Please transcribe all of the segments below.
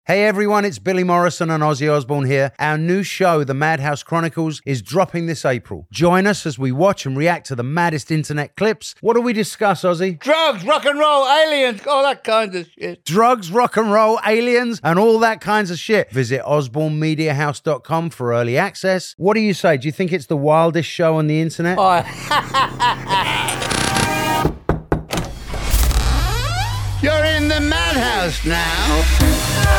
Hey everyone, it's Billy Morrison and Ozzy Osbourne here. Our new show, The Madhouse Chronicles, is dropping this April. Join us as we watch and react to the maddest internet clips. What do we discuss, Ozzy? Drugs, rock and roll, aliens, all that kind of shit. Drugs, rock and roll, aliens, and all that kinds of shit. Visit osbornemediahouse.com for early access. What do you say? Do you think it's the wildest show on the internet? You're in the madhouse now.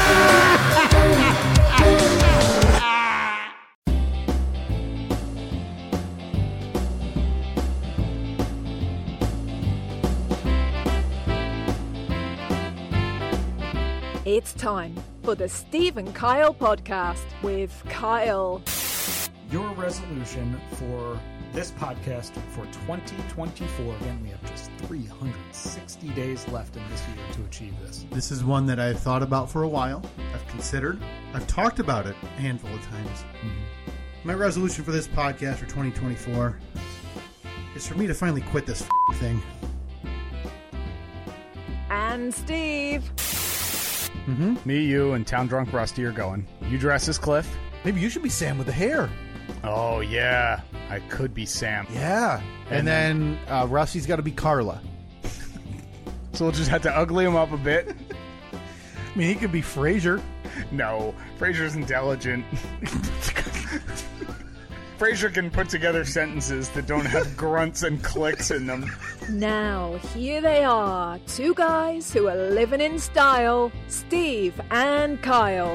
It's time for the Steve and Kyle podcast with Kyle. Your resolution for this podcast for 2024. Again, we have just 360 days left in this year to achieve this. This is one that I've thought about for a while. I've considered. I've talked about it a handful of times. Mm-hmm. My resolution for this podcast for 2024 is for me to finally quit this thing. And Steve. Mm-hmm. Me, you, and Town Drunk Rusty are going. You dress as Cliff. Maybe you should be Sam with the hair. Oh, yeah. I could be Sam. Yeah. And then Rusty's got to be Carla. So we'll just have to ugly him up a bit. I mean, he could be Frasier. No, Frasier's intelligent. Frasier can put together sentences that don't have grunts and clicks in them. Now, here they are, two guys who are living in style, Steve and Kyle.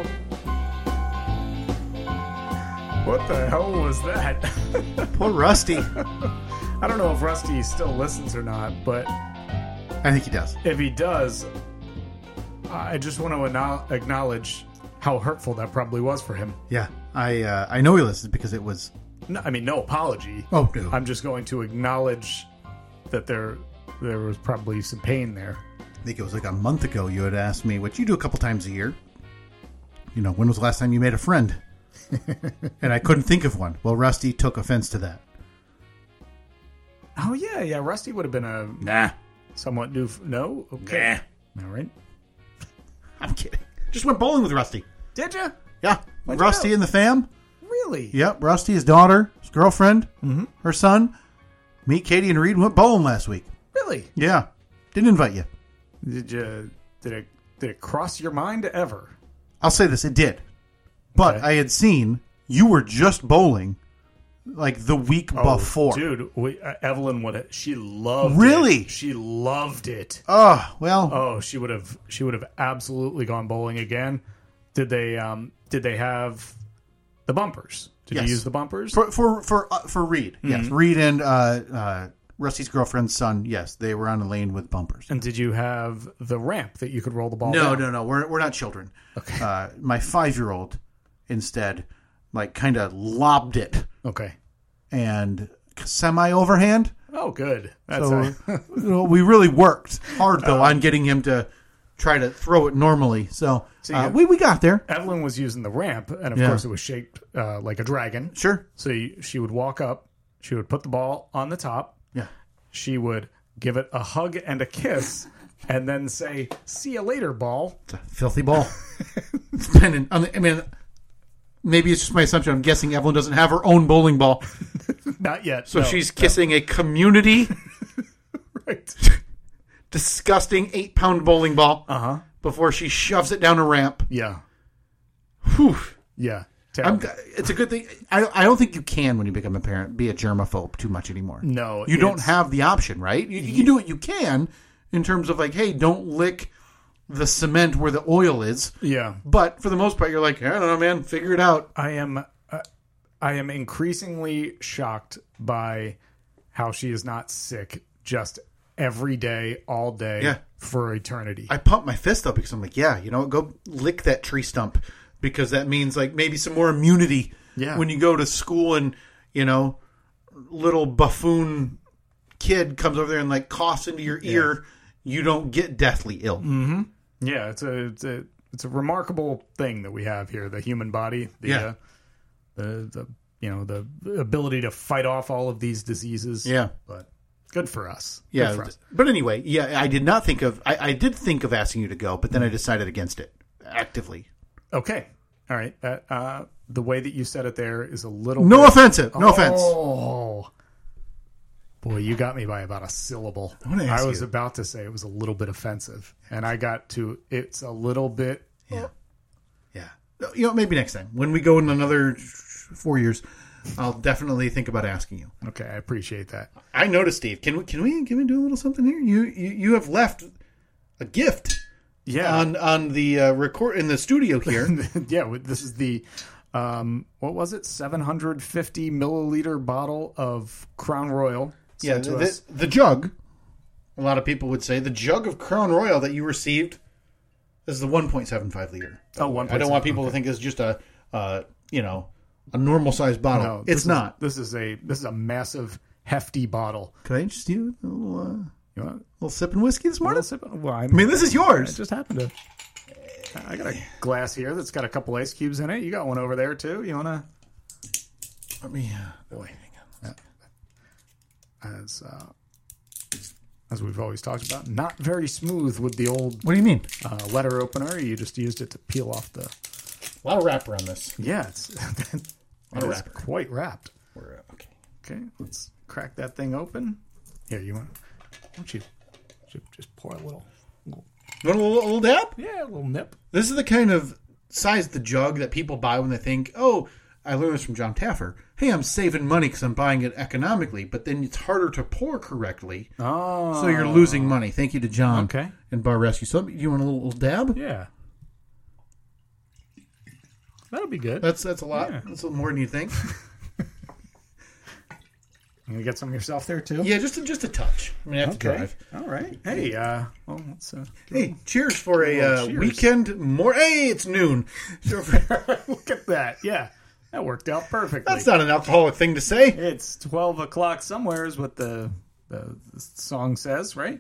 What the hell was that? Poor Rusty. I don't know if Rusty still listens or not, but I think he does. If he does, I just want to acknowledge how hurtful that probably was for him. Yeah, I know he listens because it was... No, I mean, no apology. Oh, no. I'm just going to acknowledge that there was probably some pain there. I think it was like a month ago you had asked me, what you do a couple times a year. You know, when was the last time you made a friend? And I couldn't think of one. Well, Rusty took offense to that. Oh, yeah. Rusty would have been a... Nah. Somewhat new... No? Okay. Nah. All right. I'm kidding. Just went bowling with Rusty. Did you? Yeah. Rusty and the fam. Really? Yep. Rusty, his daughter, his girlfriend, her son. Me, Katie, and Reed went bowling last week. Really? Yeah. Didn't invite you. Did it cross your mind ever? I'll say this. It did. But I had seen you were just bowling like the week before. Dude, Evelyn she loved really? it. She loved it. Oh, well. Oh, she would have absolutely gone bowling again. Did they have the bumpers? Did you use the bumpers? For Reed. Mm-hmm. Yes. Reed and Rusty's girlfriend's son, yes, they were on a lane with bumpers. And did you have the ramp that you could roll the ball down? No. We're not children. Okay. My 5-year-old instead, like, kind of lobbed it. Okay. And semi-overhand. Oh, good. We really worked hard, though, on getting him to try to throw it normally. So we got there. Evelyn was using the ramp, and of course it was shaped like a dragon. Sure. So she would walk up. She would put the ball on the top. Yeah. She would give it a hug and a kiss, and then say, "See you later, ball." It's a filthy ball. Maybe it's just my assumption. I'm guessing Evelyn doesn't have her own bowling ball. Not yet. So she's kissing a community right. disgusting 8-pound bowling ball before she shoves it down a ramp. Yeah. Whew. Yeah. It's a good thing. I don't think you can, when you become a parent, be a germaphobe too much anymore. No. You don't have the option, right? You can do what you can in terms of like, hey, don't lick the cement where the oil is. Yeah. But for the most part, you're like, I don't know, man, figure it out. I am increasingly shocked by how she is not sick just every day, all day, for eternity. I pump my fist up because I'm like, go lick that tree stump, because that means like maybe some more immunity when you go to school and, little buffoon kid comes over there and like coughs into your ear, you don't get deathly ill. Mm-hmm. Yeah, it's a remarkable thing that we have here, the human body. The ability to fight off all of these diseases. Yeah. But good for us. Yeah. Good for us. But anyway, I did not think of I did think of asking you to go, but then I decided against it actively. Okay. All right. The way that you said it there is a little No bit... offensive. No offense. Oh. Boy, you got me by about a syllable. I was about to say it was a little bit offensive. And I got to, it's a little bit... Yeah. You know, maybe next time. When we go in another 4 years, I'll definitely think about asking you. Okay, I appreciate that. I noticed, Steve. Can we do a little something here? You have left a gift. Yeah. On the record in the studio here. Yeah, this is the what was it? 750 milliliter bottle of Crown Royal. Yeah, the jug. A lot of people would say the jug of Crown Royal that you received. This is the 1.75 liter. Oh, 1.7. I don't want people to think it's just a normal sized bottle. No, it's not. This is a massive, hefty bottle. Could I just do a little, You want little sipping whiskey this morning? Well, I mean, this is yours. I just happened to. I got a glass here that's got a couple ice cubes in it. You got one over there too. You want to? Let me. Boy, as we've always talked about, not very smooth with the old. What do you mean? Letter opener. You just used it to peel off the. A lot of wrapper on this. Yeah, it's quite wrapped. Okay. Okay, let's crack that thing open. Here, why don't you just pour a little Want a little dab? Yeah, a little nip. This is the kind of size the jug that people buy when they think, oh, I learned this from John Taffer. Hey, I'm saving money because I'm buying it economically, but then it's harder to pour correctly. Oh. So you're losing money. Thank you to John and Bar Rescue. So you want a little dab? Yeah. That'll be good. That's a lot. Yeah. That's a little more than you think. You gonna get some yourself there too? Yeah, just a touch. I mean, I have to drive. All right. Hey, let's. Hey, cheers for a weekend more. Hey, it's noon. Look at that. Yeah, that worked out perfectly. That's not an alcoholic thing to say. It's 12 o'clock somewhere is what the song says, right?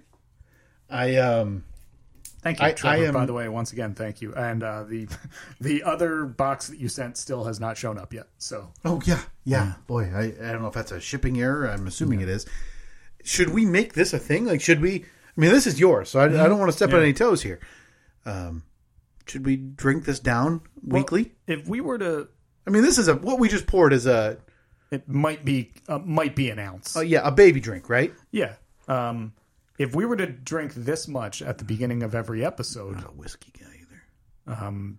Thank you, Trevor, by the way, once again, thank you. And the other box that you sent still has not shown up yet. So. Oh, yeah. Boy, I don't know if that's a shipping error. I'm assuming it is. Should we make this a thing? Like, should we? I mean, this is yours, so I don't want to step on any toes here. Should we drink this down weekly? If we were to. I mean, this is what we just poured is a. It might be an ounce. A baby drink, right? Yeah. If we were to drink this much at the beginning of every episode, I'm not a whiskey guy either.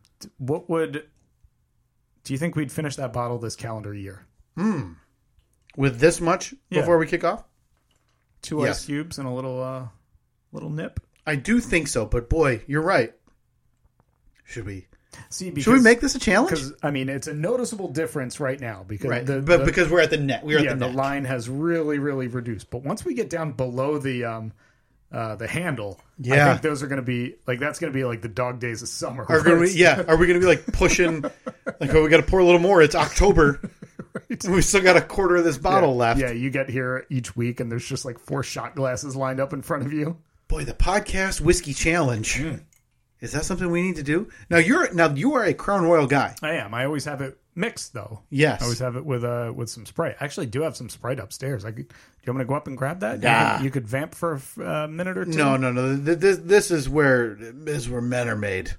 Do you think we'd finish that bottle this calendar year? With this much before we kick off? 2 ice cubes and a little nip. I do think so, but boy, you're right. Should we? Should we make this a challenge? Because I mean, it's a noticeable difference right now because because we're at the net. We're at the net. The line has really, really reduced. But once we get down below the handle, I think those are going to be that's going to be like the dog days of summer. Are we going to be like pushing? Like, oh, we got to pour a little more. It's October. Right. And we still got a quarter of this bottle left. Yeah, you get here each week, and there's just like 4 shot glasses lined up in front of you. Boy, the podcast whiskey challenge. Is that something we need to do? Now you are a Crown Royal guy. I am. I always have it mixed though. Yes. I always have it with some Sprite. I actually do have some Sprite upstairs. Do you want me to go up and grab that? Yeah. You could vamp for a minute or two. No. This is where men are made.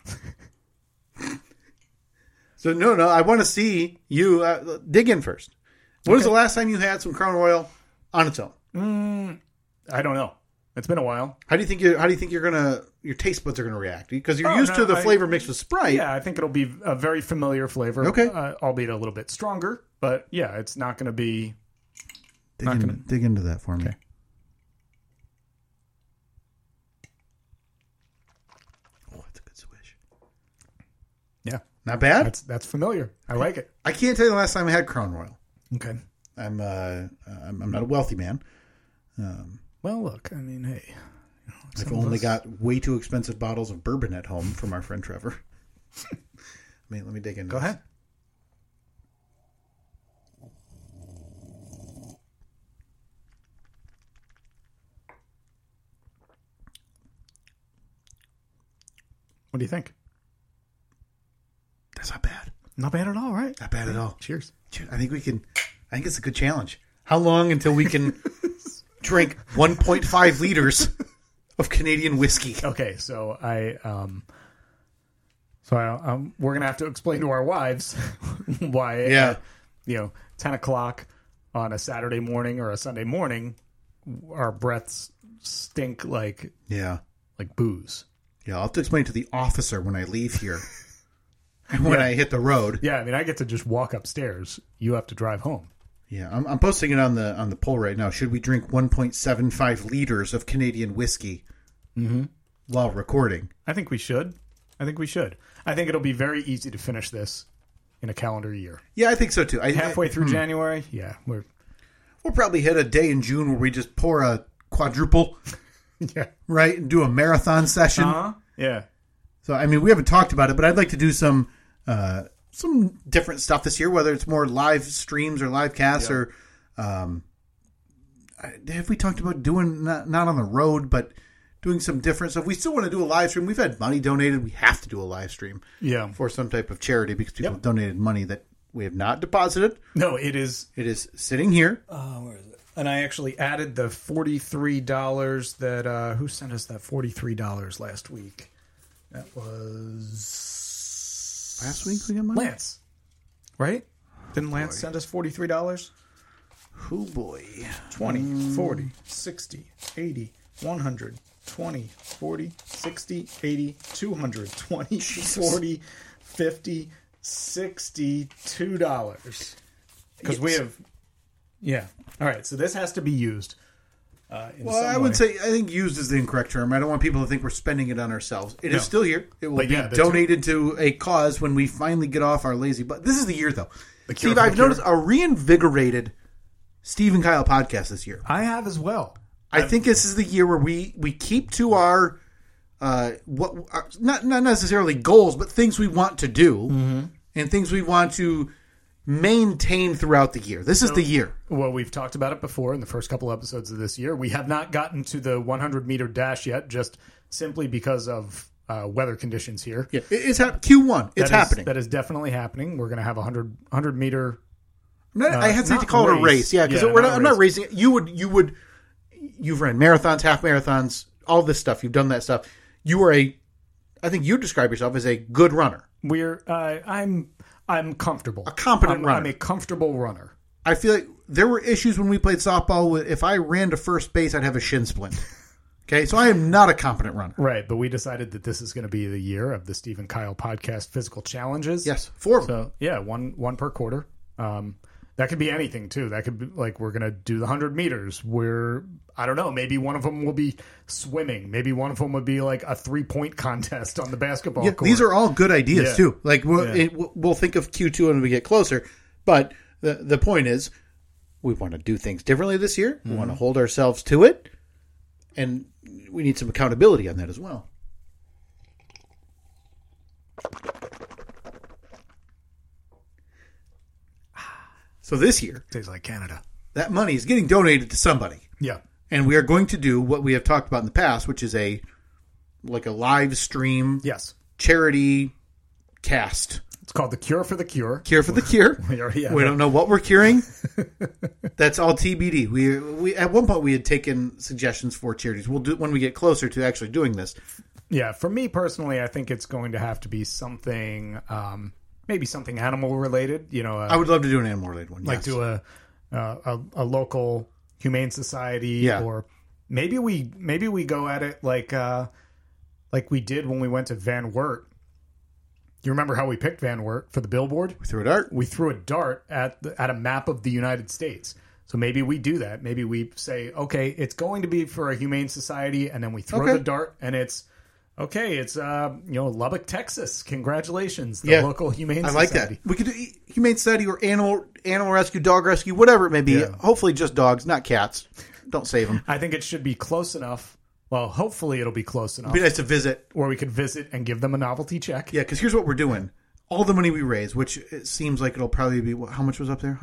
So no. I want to see you dig in first. When was the last time you had some Crown Royal on its own? I don't know. It's been a while. How do you think your taste buds are gonna react? Because you're used to the flavor mixed with Sprite. Yeah, I think it'll be a very familiar flavor. Okay, albeit a little bit stronger. But yeah, it's not going to be. Dig into that for me. Okay. Oh, it's a good swish. Yeah, not bad. That's familiar. I like it. I can't tell you the last time I had Crown Royal. Okay. I'm not a wealthy man. Well, look, I mean, hey. I've only got way too expensive bottles of bourbon at home from our friend Trevor. Let me dig in. Go ahead. What do you think? That's not bad. Not bad at all, right? Not bad at all. Cheers. I think it's a good challenge. How long until we can drink 1.5 liters of Canadian whiskey? Okay, so So we're going to have to explain to our wives why, 10 o'clock on a Saturday morning or a Sunday morning, our breaths stink like booze. Yeah, I'll have to explain to the officer when I leave here and when I hit the road. Yeah, I mean, I get to just walk upstairs. You have to drive home. Yeah, I'm posting it on the poll right now. Should we drink 1.75 liters of Canadian whiskey while recording? I think we should. I think it'll be very easy to finish this in a calendar year. Yeah, I think so too. Halfway through January, we'll probably hit a day in June where we just pour a quadruple, right, and do a marathon session. Yeah. So I mean, we haven't talked about it, but I'd like to do some different stuff this year, whether it's more live streams or live casts or have we talked about doing not on the road, but doing some different stuff. We still want to do a live stream. We've had money donated. We have to do a live stream for some type of charity because people have donated money that we have not deposited. No, it is sitting here. Where is it? And I actually added the $43 that who sent us that $43 last week? That was last week we got money? Lance. Right? Didn't Lance send us $43? Oh boy. 20, 40, 60, 80, 100, 20, 40, 60, 80, 200, 20, 40, 50, $62. Because we have... Yeah. All right. So this has to be used. I would say I think used is the incorrect term. I don't want people to think we're spending it on ourselves. It is still here. It will be donated to a cause when we finally get off our lazy butt. This is the year, though. Steve, I've noticed a reinvigorated Steve and Kyle podcast this year. I have as well. I think this is the year where we keep to our not necessarily goals, but things we want to do and things we want to maintain throughout the year. This is the year. Well, we've talked about it before in the first couple episodes of this year. We have not gotten to the 100-meter dash yet, just simply because of weather conditions here. Yeah, it's Q1. It's happening. That is definitely happening. We're going to have a 100-meter. I hesitate to call it a race. Yeah, because I'm not racing. You've ran marathons, half marathons, all this stuff. You've done that stuff. You are I think you describe yourself as a good runner. I'm comfortable. A competent runner. I'm a comfortable runner. I feel like there were issues when we played softball. If I ran to first base, I'd have a shin splint. Okay, so I am not a competent runner. Right, but we decided that this is going to be the year of the Steve and Kyle podcast physical challenges. Yes, 4 of them. So, yeah, one per quarter. That could be anything, too. That could be like we're going to do the 100 meters. I don't know, maybe one of them will be swimming. Maybe one of them would be like a 3-point contest on the basketball court. These are all good ideas, too. Like we'll think of Q2 when we get closer. But the point is, we want to do things differently this year. We want to hold ourselves to it. And we need some accountability on that as well. So this year, tastes like Canada. That money is getting donated to somebody. Yeah. And we are going to do what we have talked about in the past, which is a live stream charity cast. It's called The Cure for the Cure. Cure for the Cure. We don't know what we're curing. That's all TBD. We at one point we had taken suggestions for charities. We'll do it when we get closer to actually doing this. Yeah, for me personally, I think it's going to have to be something, maybe something animal related. I would love to do an animal related one. Like do a local humane society, or maybe we go at it like we did when we went to Van Wert. You remember how we picked Van Wert for the billboard? We threw a dart. We threw a dart at a map of the United States. So maybe we do that. Maybe we say, okay, it's going to be for a humane society, and then we throw the dart, and it's Lubbock, Texas. Congratulations, the local humane society. I like that. We could do humane society or animal rescue, dog rescue, whatever it may be. Yeah. Hopefully, just dogs, not cats. Don't save them. I think it should be close enough. Well, hopefully it'll be close enough. It'd be nice to visit. Or we could visit and give them a novelty check. Yeah, because here's what we're doing. All the money we raise, which it seems like it'll probably be, how much was up there?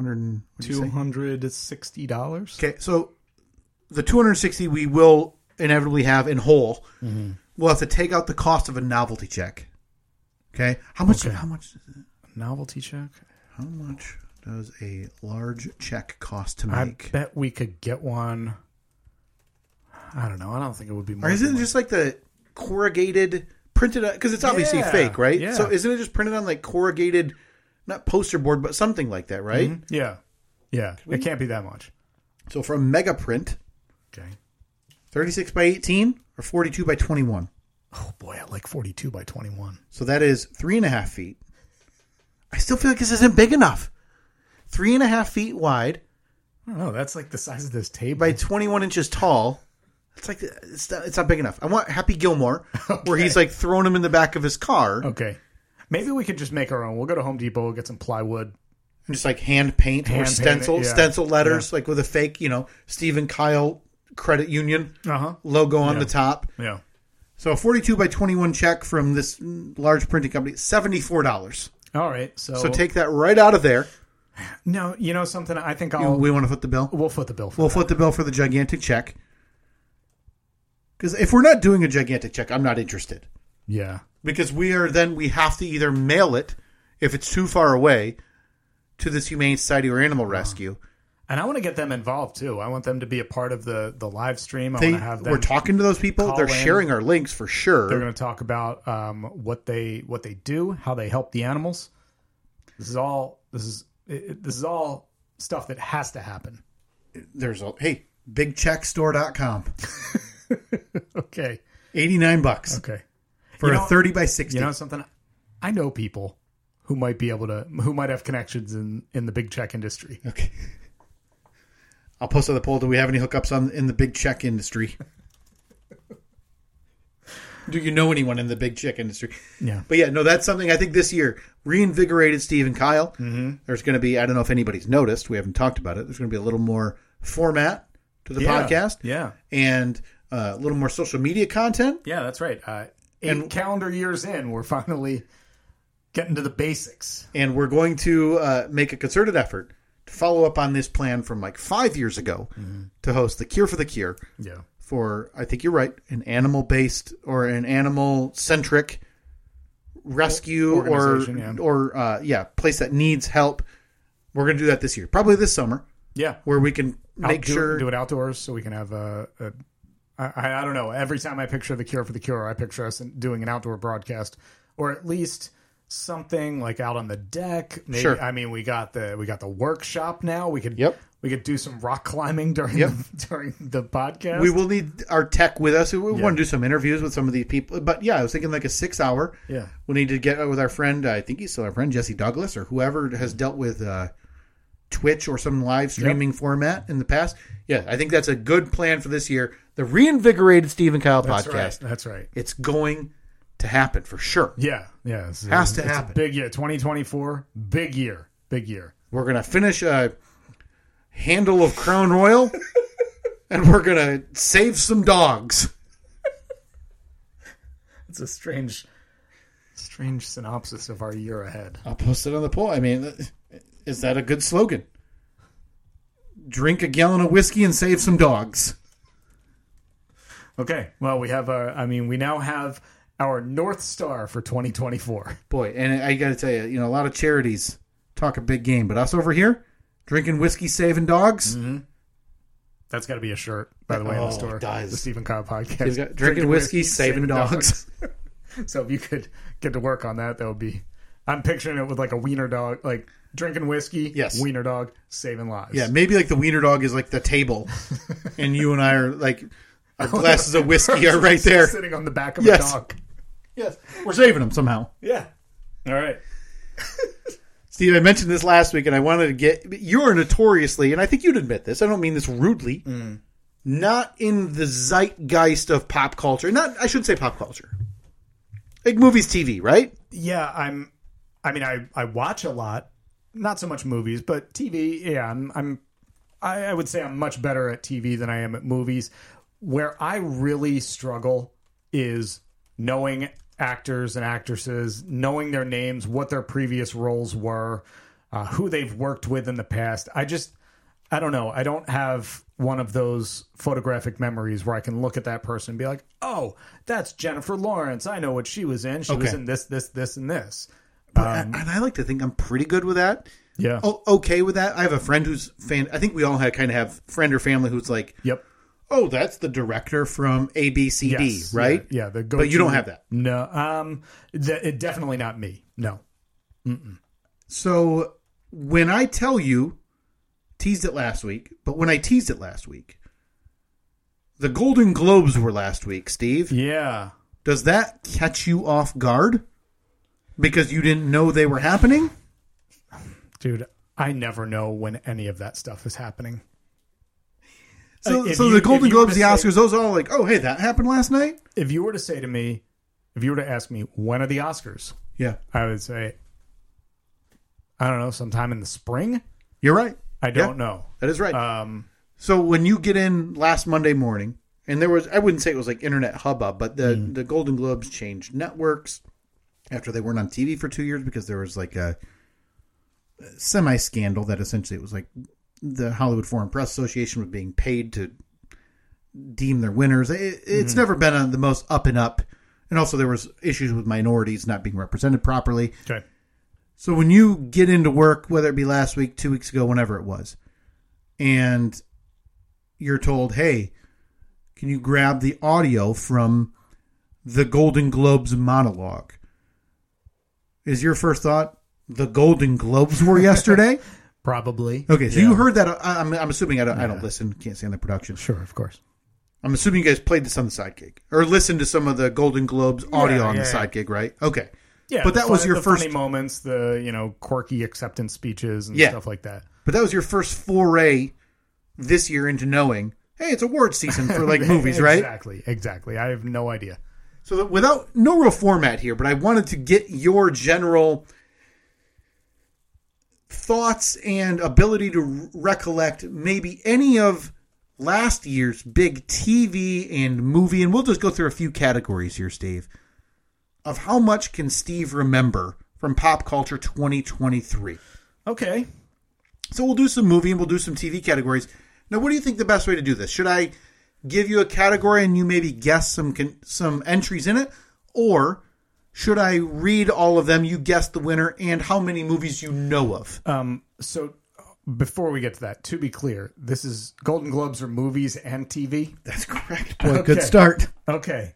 $260. Okay, so the $260 we will inevitably have in whole. Mm-hmm. We'll have to take out the cost of a novelty check. Okay? How much is it? A novelty check? How much does a large check cost to make? I bet we could get one... I don't know. I don't think it would be more. Or is it just like the corrugated printed because it's obviously fake, right? Yeah. So isn't it just printed on like corrugated, not poster board, but something like that, right? Mm-hmm. Yeah. It can't be that much. So from Mega Print, Okay. 36 by 18 or 42 by 21. Oh boy, I like 42 by 21. So that is 3.5 feet. I still feel like this isn't big enough. 3.5 feet wide I don't know. That's like the size of this table. by 21 inches tall. It's like it's not big enough. I want Happy Gilmore, where he's like throwing him in the back of his car, Okay. Maybe we could just make our own. We'll go to Home Depot. We'll get some plywood. and just like hand paint or Hand stencil paint it, yeah. stencil letters, like with a fake, Stephen Kyle Credit Union logo on the top. Yeah. So a 42 by 21 check from this large printing company, $74. All right. So take that right out of there. no, you know something? I think We want to foot the bill. we'll foot the bill. We'll foot the bill for the gigantic check. Because if we're not doing a gigantic check, I'm not interested. Yeah. Because we have to either mail it if it's too far away to this Humane Society or Animal Rescue. And I want to get them involved too. I want them to be a part of the live stream. I want to have them. We're talking to those people. They're call in. sharing our links for sure. They're going to talk about what they do, how they help the animals. This is all stuff that has to happen. There's bigcheckstore.com. Okay. $89 Okay. for a 30 by 60. You know something? I know people who might have connections in the big check industry. Okay. I'll post on the poll. Do we have any hookups in the big check industry? Do you know anyone in the big check industry? Yeah. But yeah, no, that's something I think this year reinvigorated Steve and Kyle. Mm-hmm. There's going to be, I don't know if anybody's noticed, we haven't talked about it. There's going to be a little more format to the podcast. Yeah. And a little more social media content. Yeah, that's right. 8 calendar years in, we're finally getting to the basics. And we're going to make a concerted effort to follow up on this plan from like 5 years ago to host the Cure for the Cure. Yeah. For, I think you're right, an animal-based or an animal-centric rescue or place that needs help. We're going to do that this year. Probably this summer. Yeah. Where we can do it outdoors so we can have I don't know. Every time I picture the Cure for the Cure, I picture us doing an outdoor broadcast, or at least something like out on the deck. Maybe, sure. I mean, we got the workshop now. We could do some rock climbing during the podcast. We will need our tech with us. We want to do some interviews with some of these people. But yeah, I was thinking like a 6 hour. Yeah. We need to get with our friend. I think he's still our friend, Jesse Douglas, or whoever has dealt with Twitch or some live streaming format in the past. Yeah, I think that's a good plan for this year. The reinvigorated Steve and Kyle podcast. That's right. It's going to happen for sure. Yeah. Has to happen. A big year. 2024, big year. We're going to finish a handle of Crown Royal, and we're going to save some dogs. It's a strange synopsis of our year ahead. I'll post it on the poll. I mean, is that a good slogan? Drink a gallon of whiskey and save some dogs. Okay. Well, we now have our North Star for 2024. Boy, and I got to tell you, a lot of charities talk a big game, but us over here, drinking whiskey, saving dogs. Mm-hmm. That's got to be a shirt, by the way, in the store. It does. The Steve and Kyle podcast. Drinking whiskey, saving dogs. So if you could get to work on that would be... I'm picturing it with like a wiener dog, like drinking whiskey, wiener dog, saving lives. Yeah, maybe like the wiener dog is like the table, and you and I are like, our glasses of whiskey are right there. Sitting on the back of a dog. Yes, we're saving them somehow. Yeah. All right. Steve, I mentioned this last week, and I wanted to get... You're notoriously, and I think you'd admit this, I don't mean this rudely, not in the zeitgeist of pop culture. I shouldn't say pop culture. Like movies, TV, right? Yeah, I watch a lot. Not so much movies, but TV, yeah. I would say I'm much better at TV than I am at movies. Where I really struggle is knowing actors and actresses, knowing their names, what their previous roles were, who they've worked with in the past. I don't know. I don't have one of those photographic memories where I can look at that person and be like, oh, that's Jennifer Lawrence. I know what she was in. She was in this, and this. And I like to think I'm pretty good with that. Yeah. Okay with that. I have a friend who's I think we all kind of have friend or family who's like, yep. oh, that's the director from ABCD, Yes, right? Yeah, the go. But you don't have that. No, definitely not me. No. So when I tell you, teased it last week, but when I teased it last week, the Golden Globes were last week, Steve. Yeah. Does that catch you off guard? Because you didn't know they were happening? Dude, I never know when any of that stuff is happening. So the Golden Globes, the Oscars, those are all like, oh, hey, that happened last night? If you were to say to me, if you were to ask me, when are the Oscars? Yeah. I would say, I don't know, sometime in the spring? You're right. I don't know. That is right. So when you get in last Monday morning, and there was, I wouldn't say it was like internet hubbub, but the Golden Globes changed networks after they weren't on TV for 2 years because there was like a semi-scandal that essentially it was like the Hollywood Foreign Press Association was being paid to deem their winners. It's never been on the most up and up. And also there was issues with minorities not being represented properly. Okay. So when you get into work, whether it be last week, 2 weeks ago, whenever it was, and you're told, hey, can you grab the audio from the Golden Globes monologue? Is your first thought, the Golden Globes were yesterday? Probably. Okay, so you heard that. I'm assuming I don't listen, can't stand the production. Sure, of course. I'm assuming you guys played this on the Sidekick or listened to some of the Golden Globes audio on the Sidekick, right? Okay. Yeah, but that was your first funny moments, the quirky acceptance speeches and stuff like that. But that was your first foray this year into knowing, hey, it's award season for like movies, right? Exactly. I have no idea. So without no real format here, but I wanted to get your general thoughts and ability to recollect maybe any of last year's big TV and movie, and we'll just go through a few categories here, Steve, of how much can Steve remember from Pop Culture 2023. Okay. So we'll do some movie and we'll do some TV categories. Now, what do you think the best way to do this? Should I give you a category and you maybe guess some entries in it? Or should I read all of them, you guess the winner, and how many movies you know of? So before we get to that, to be clear, this is Golden Globes are movies and TV? That's correct. Boy, good start. Okay.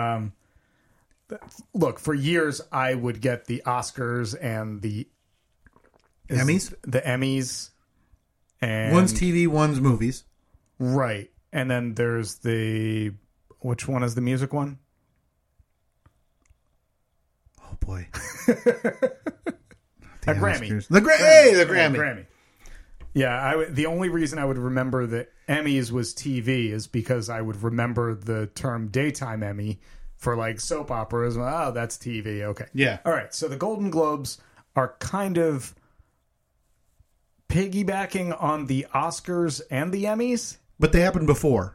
Look, for years I would get the Oscars and the Emmys? The Emmys. And one's TV, one's movies. Right. And then there's which one is the music one? Oh, boy. A Grammy. The Grammy. Yeah, the only reason I would remember the Emmys was TV is because I would remember the term daytime Emmy for like soap operas. Oh, that's TV. Okay. Yeah. All right. So the Golden Globes are kind of piggybacking on the Oscars and the Emmys. But they happened before.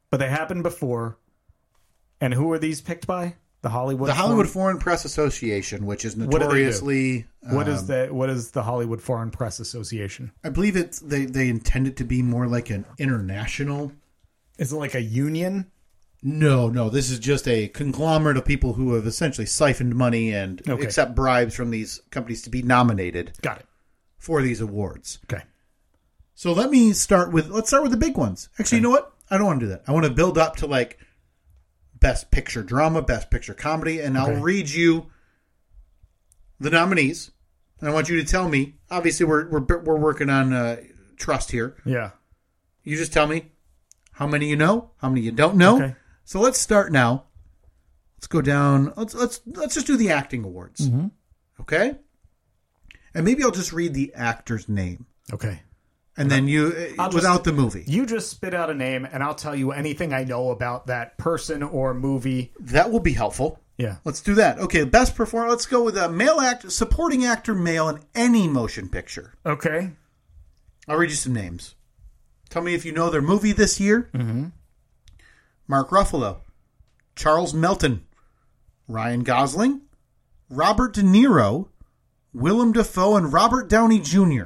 And who are these picked by? The Hollywood Foreign Press Association, which is notoriously... What is the Hollywood Foreign Press Association? I believe they intend it to be more like an international... Is it like a union? No. This is just a conglomerate of people who have essentially siphoned money and accept bribes from these companies to be nominated. Got it. For these awards. Okay. So let's start with the big ones. Actually, You know what? I don't want to do that. I want to build up to like Best Picture Drama, Best Picture Comedy, and I'll read you the nominees. And I want you to tell me. Obviously, we're working on trust here. Yeah. You just tell me how many you know, how many you don't know. Okay. So let's start now. Let's go down. Let's just do the acting awards. Mm-hmm. Okay. And maybe I'll just read the actor's name. Okay. And then without the movie. You just spit out a name, and I'll tell you anything I know about that person or movie. That will be helpful. Yeah. Let's do that. Okay, best performer. Let's go with a male actor, supporting actor, male in any motion picture. Okay. I'll read you some names. Tell me if you know their movie this year. Mm-hmm. Mark Ruffalo, Charles Melton, Ryan Gosling, Robert De Niro, Willem Dafoe, and Robert Downey Jr.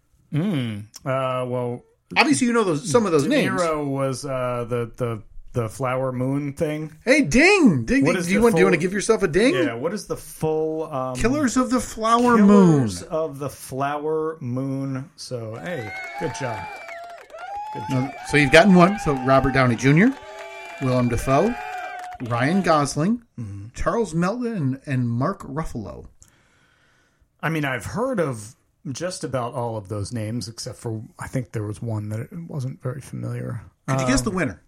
Well, obviously you know some of those names. De Niro was the Flower Moon thing. Hey, ding! Do you want to give yourself a ding? Yeah. What is the full Killers of the Flower Moon? Killers of the Flower Moon. So, hey, good job. So you've gotten one. So Robert Downey Jr., Willem Dafoe, Ryan Gosling, Charles Melton, and Mark Ruffalo. I mean, I've heard of just about all of those names, except for I think there was one that it wasn't very familiar. Could you guess the winner?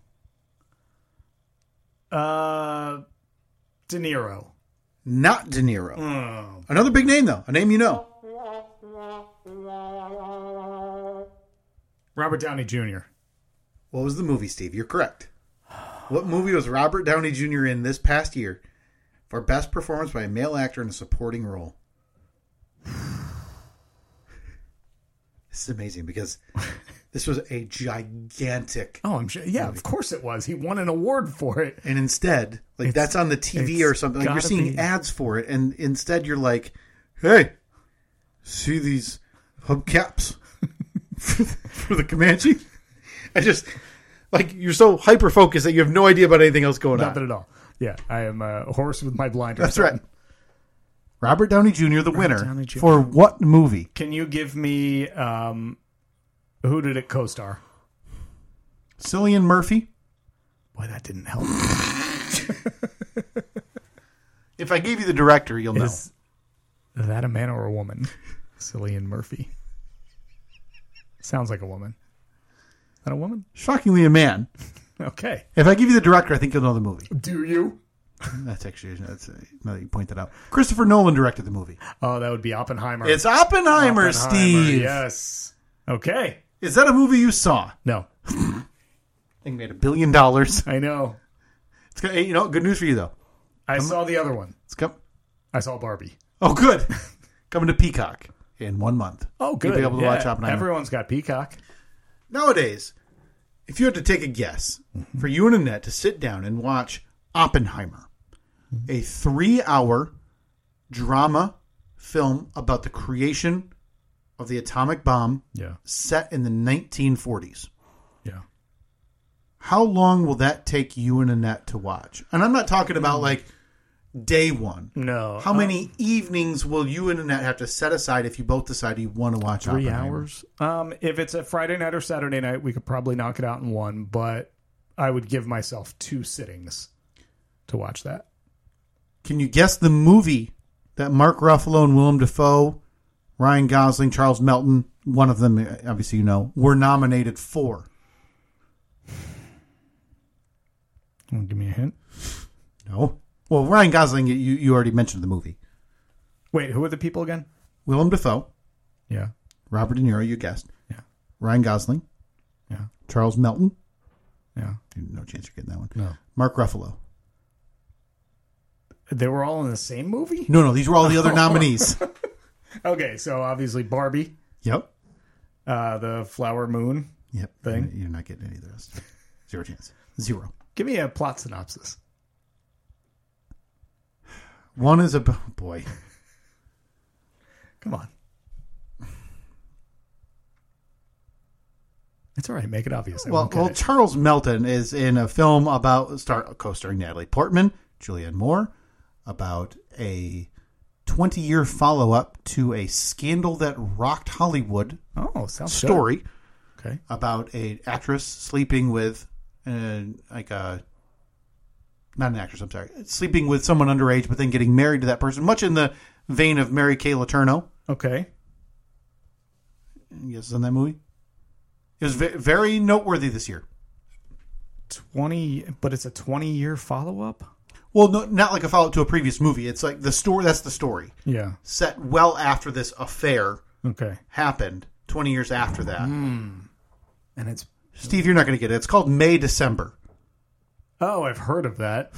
De Niro. Not De Niro. Another big name, though. A name you know. Robert Downey Jr. What was the movie, Steve? You're correct. What movie was Robert Downey Jr. in this past year for best performance by a male actor in a supporting role? This is amazing because this was a gigantic... Oh, I'm sure. Yeah, movie. Of course it was. He won an award for it. And instead, like that's on the TV or something. Like you're seeing ads for it, and instead you're like, hey, see these hubcaps for the Comanche? I just... Like, you're so hyper-focused that you have no idea about anything else going on. Nothing at all. Yeah, I am a horse with my blinders. That's right. Robert Downey Jr., the winner. For what movie? Can you give me... who did it co-star? Cillian Murphy. Boy, that didn't help. If I gave you the director, you'll know. Is that a man or a woman? Cillian Murphy. Sounds like a woman. Is that a woman? Shockingly a man. Okay. If I give you the director, I think you'll know the movie. Do you? That's now that you point that out. Christopher Nolan directed the movie. Oh, that would be Oppenheimer. It's Oppenheimer, Steve. Yes. Okay. Is that a movie you saw? No. I think made $1 billion. I know. It's got, you know, good news for you though. I saw the other one. I saw Barbie. Oh, good. Coming to Peacock in 1 month. Oh, good. You'll be able to watch Oppenheimer. Everyone's got Peacock. Nowadays, if you had to take a guess for you and Annette to sit down and watch Oppenheimer, a 3-hour drama film about the creation of the atomic bomb set in the 1940s. Yeah. How long will that take you and Annette to watch? And I'm not talking about like day one. No. How many evenings will you and Annette have to set aside if you both decide you want to watch 3 Oppenheimer? hours? If it's a Friday night or Saturday night, we could probably knock it out in one, but I would give myself 2 sittings to watch that. Can you guess the movie that Mark Ruffalo and Willem Dafoe, Ryan Gosling, Charles Melton, one of them, obviously you know, were nominated for? Give me a hint. No. Well, Ryan Gosling, you already mentioned the movie. Wait, who are the people again? Willem Dafoe. Yeah. Robert De Niro, you guessed. Yeah. Ryan Gosling. Yeah. Charles Melton. Yeah. No chance you're getting that one. No. Mark Ruffalo. They were all in the same movie? No, these were all the other nominees. Okay, so obviously Barbie. Yep. The Flower Moon thing. You're not getting any of the rest. 0 chance. 0. Give me a plot synopsis. One is a... Boy. Come on. It's all right. Make it obvious. Well, Charles Melton is in a film about co-starring Natalie Portman, Julianne Moore, about a 20-year follow-up to a scandal that rocked Hollywood. Oh, sounds story. Good. Okay. About an actress sleeping with not an actress, I'm sorry. Sleeping with someone underage, but then getting married to that person, much in the vein of Mary Kay Letourneau. Okay. You guys on that movie? It was very noteworthy this year. 20, but it's a 20-year follow-up? Well, no, not like a follow-up to a previous movie. It's like the story. That's the story. Yeah. Set well after this affair happened. 20 years after that. And it's... Steve, you're not going to get it. It's called May, December. Oh, I've heard of that.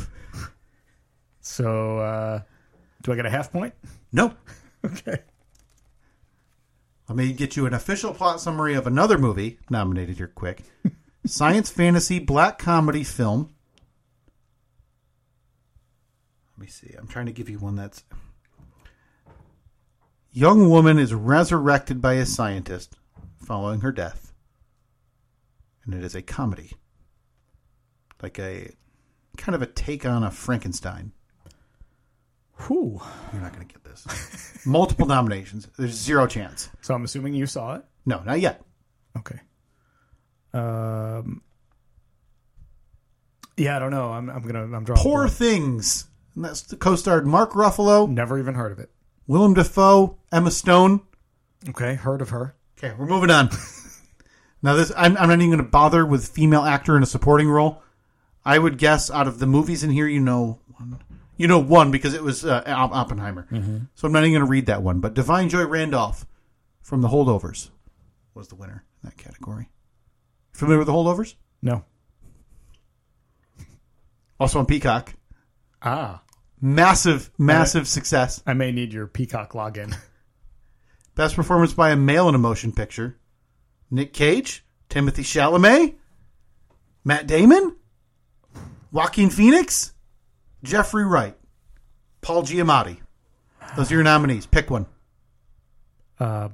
So, do I get a half point? No. Okay. Let me get you an official plot summary of another movie nominated here quick. Science fantasy black comedy film. Let me see. I'm trying to give you one that's... Young woman is resurrected by a scientist following her death. And it is a comedy. Like a kind of a take on a Frankenstein. Whew. You're not going to get this. Multiple nominations. There's 0 chance. So I'm assuming you saw it? No, not yet. Okay. Yeah, I don't know. I'm drawing. Poor blank. Things. And that's the co-starred Mark Ruffalo, Never even heard of it. Willem Dafoe, Emma Stone. Okay, heard of her. Okay, we're moving on. Now this, I'm not even going to bother with female actor in a supporting role. I would guess out of the movies in here, you know one because it was Oppenheimer. Mm-hmm. So I'm not even going to read that one. But Divine Joy Randolph from The Holdovers was the winner in that category. Familiar with The Holdovers? No. Also on Peacock. Massive success. I may need your Peacock login. Best performance by a male in a motion picture. Nick Cage, Timothy Chalamet, Matt Damon, Joaquin Phoenix, Jeffrey Wright, Paul Giamatti. Those are your nominees. Pick one. Are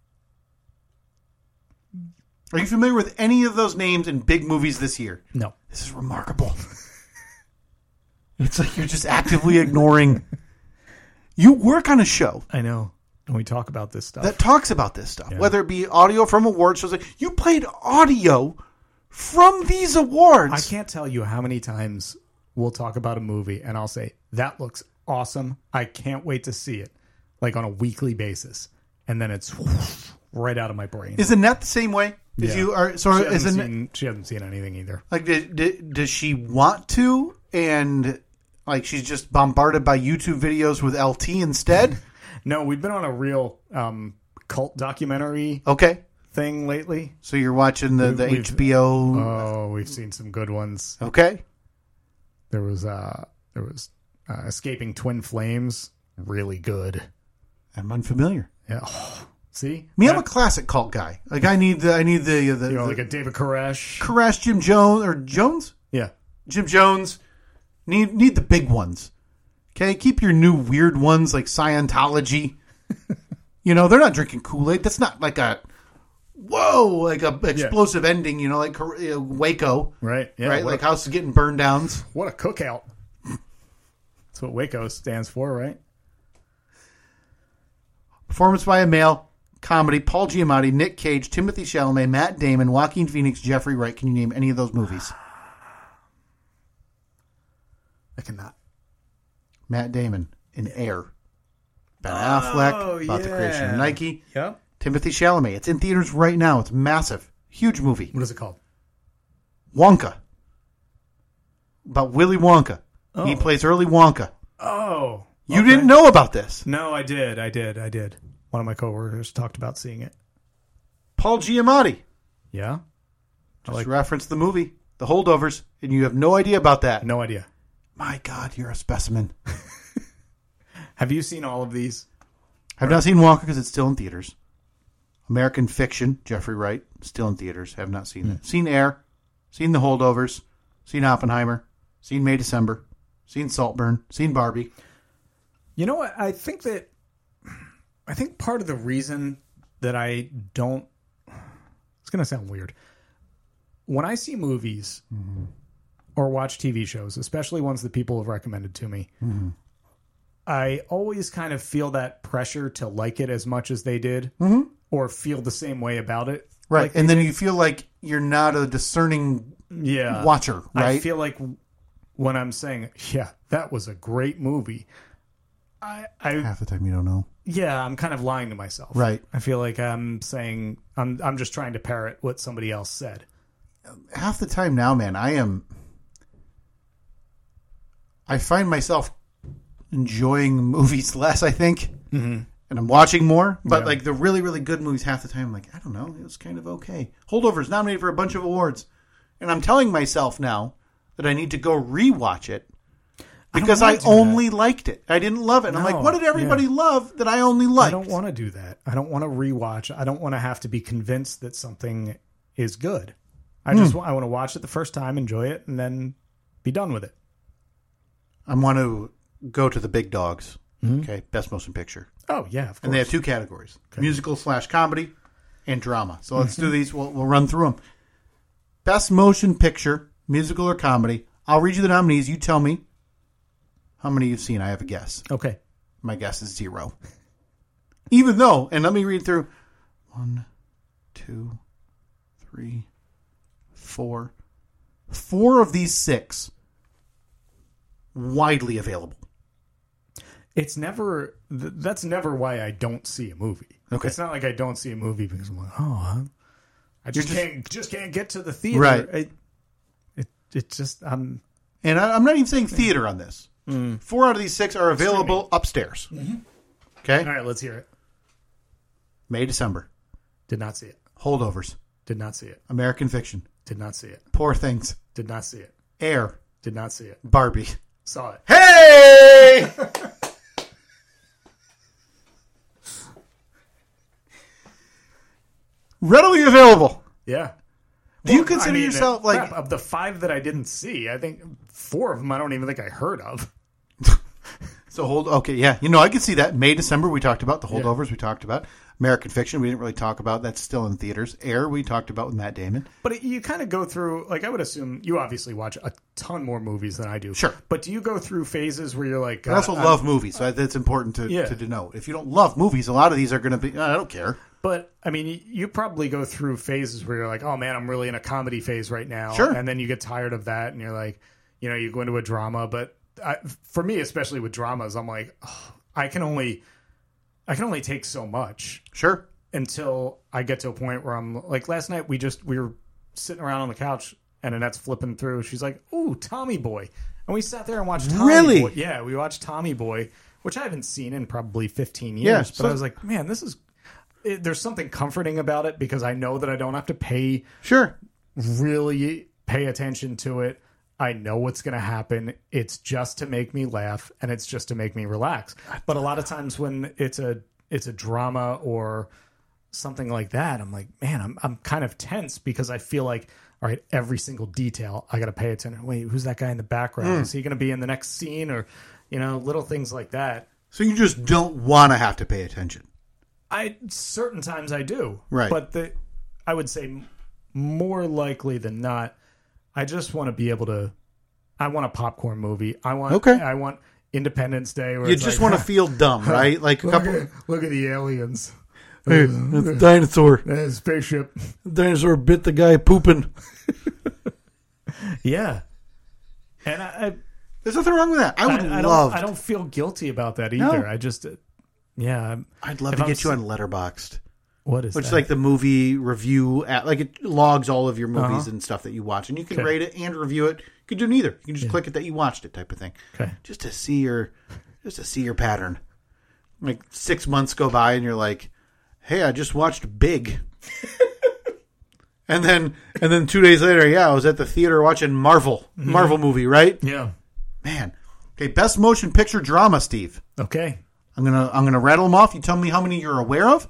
you familiar with any of those names in big movies this year? No. This is remarkable. It's like you're just actively ignoring. You work on a show. I know. And we talk about this stuff. That talks about this stuff. Yeah. Whether it be audio from award shows. Like, you played audio from these awards. I can't tell you how many times we'll talk about a movie and I'll say, that looks awesome. I can't wait to see it. Like on a weekly basis. And then it's right out of my brain. Isn't that the same way? Yeah. You are, so she hasn't seen anything either. Like, does she want to? And like she's just bombarded by YouTube videos with LT instead? No, we've been on a real cult documentary thing lately. So you're watching the HBO. Oh, we've seen some good ones. Okay. There was Escaping Twin Flames, really good. I'm unfamiliar. Yeah. Oh, see? I'm a classic cult guy. Like I need the like a David Koresh, Jim Jones or Jones? Yeah. Jim Jones. Need the big ones. Okay, keep your new weird ones like Scientology. They're not drinking Kool-Aid. That's not like a explosive ending. Like Waco. Right. Yeah. Right. Like houses getting burned down. What a cookout. That's what Waco stands for, right? Performance by a male. Comedy. Paul Giamatti, Nick Cage, Timothy Chalamet, Matt Damon, Joaquin Phoenix, Jeffrey Wright. Can you name any of those movies? I cannot. Matt Damon in Air. Ben Affleck about the creation of Nike. Yep. Timothy Chalamet. It's in theaters right now. It's massive. Huge movie. What is it called? Wonka. About Willy Wonka. Oh. He plays early Wonka. Oh. You didn't know about this? No, I did. One of my coworkers talked about seeing it. Paul Giamatti. Yeah? Just reference the movie, The Holdovers, and you have no idea about that. No idea. My God, you're a specimen. Have you seen all of these? I've not seen Wonka because it's still in theaters. American Fiction, Jeffrey Wright, still in theaters. Have not seen it. Seen Air, seen The Holdovers, seen Oppenheimer, seen May, December, seen Saltburn, seen Barbie. You know what? I think part of the reason that I don't... It's going to sound weird. When I see movies... Mm-hmm. Or watch TV shows, especially ones that people have recommended to me. Mm-hmm. I always kind of feel that pressure to like it as much as they did, or feel the same way about it. Right, and then you feel like you're not a discerning watcher, right? I feel like when I'm saying, yeah, that was a great movie, I half the time you don't know. Yeah, I'm kind of lying to myself. Right. I feel like I'm saying, I'm just trying to parrot what somebody else said. Half the time now, man, I find myself enjoying movies less, I think. Mm-hmm. And I'm watching more. But like the really, really good movies, half the time, I'm like, I don't know. It was kind of okay. Holdovers nominated for a bunch of awards. And I'm telling myself now that I need to go rewatch it because I only liked it. I didn't love it. And I'm like, what did everybody love that I only liked? I don't want to do that. I don't want to rewatch. I don't want to have to be convinced that something is good. I want to watch it the first time, enjoy it, and then be done with it. I want to go to the big dogs. Mm-hmm. Okay, Best Motion Picture. Oh, yeah, of course. And they have two categories, musical/comedy and drama. So let's do these. We'll run through them. Best Motion Picture, musical or comedy. I'll read you the nominees. You tell me how many you've seen. I have a guess. Okay. My guess is 0. Even though, and let me read through. 1, 2, 3, 4. 4 of these 6 widely available. It's never. That's never why I don't see a movie. Okay. It's not like I don't see a movie because I'm like, I just can't get to the theater. Right. It just And I'm not even saying theater on this. 4 out of these 6 are available upstairs. Mm-hmm. Okay. All right, let's hear it. May, December. Did not see it. Holdovers. Did not see it. American Fiction. Did not see it. Poor Things. Did not see it. Air. Did not see it. Barbie. Saw it. Hey! Readily available. Yeah. Do you consider yourself like... Crap, of the 5 that I didn't see, I think 4 of them I don't even think I heard of. So okay, yeah. I can see that. May, December, we talked about. The Holdovers, we talked about. American Fiction, we didn't really talk about. That's still in theaters. Air, we talked about with Matt Damon. But you kind of go through, like, I would assume you obviously watch a ton more movies than I do. Sure. But do you go through phases where you're like... I also love movies, so that's important to denote. If you don't love movies, a lot of these are going to be, I don't care. But, I mean, you probably go through phases where you're like, oh, man, I'm really in a comedy phase right now. Sure. And then you get tired of that, and you're like, you go into a drama. But for me, especially with dramas, I'm like, I can only take so much. Sure. Until I get to a point where I'm like, last night we were sitting around on the couch and Annette's flipping through. She's like, "Ooh, Tommy Boy," and we sat there and watched Tommy Boy. Yeah, we watched Tommy Boy, which I haven't seen in probably 15 years. Yeah, but I was like, man, there's something comforting about it because I know that I don't have to really pay attention to it. I know what's going to happen. It's just to make me laugh and it's just to make me relax. But a lot of times when it's a drama or something like that, I'm like, man, I'm kind of tense because I feel like, all right, every single detail I got to pay attention. Wait, who's that guy in the background? Is he going to be in the next scene? Or, little things like that. So you just don't want to have to pay attention. Certain times I do. Right. But I would say more likely than not, I just want to be able to, I want a popcorn movie. I want Independence Day. Where you just want to feel dumb, right? Like look at the aliens. Hey, that's a dinosaur. That's a spaceship. Dinosaur bit the guy pooping. Yeah. And there's nothing wrong with that. I don't feel guilty about that either. No. I just, I'd love to get you on Letterboxd. What is Which that? is like the movie review app. Like it logs all of your movies and stuff that you watch. And you can rate it and review it. You can do neither. You can just click it that you watched it type of thing. Okay. Just to see your pattern. Like 6 months go by and you're like, hey, I just watched Big. and then 2 days later, I was at the theater watching Marvel movie, right? Yeah. Man. Okay, best motion picture drama, Steve. Okay. I'm gonna rattle them off. You tell me how many you're aware of.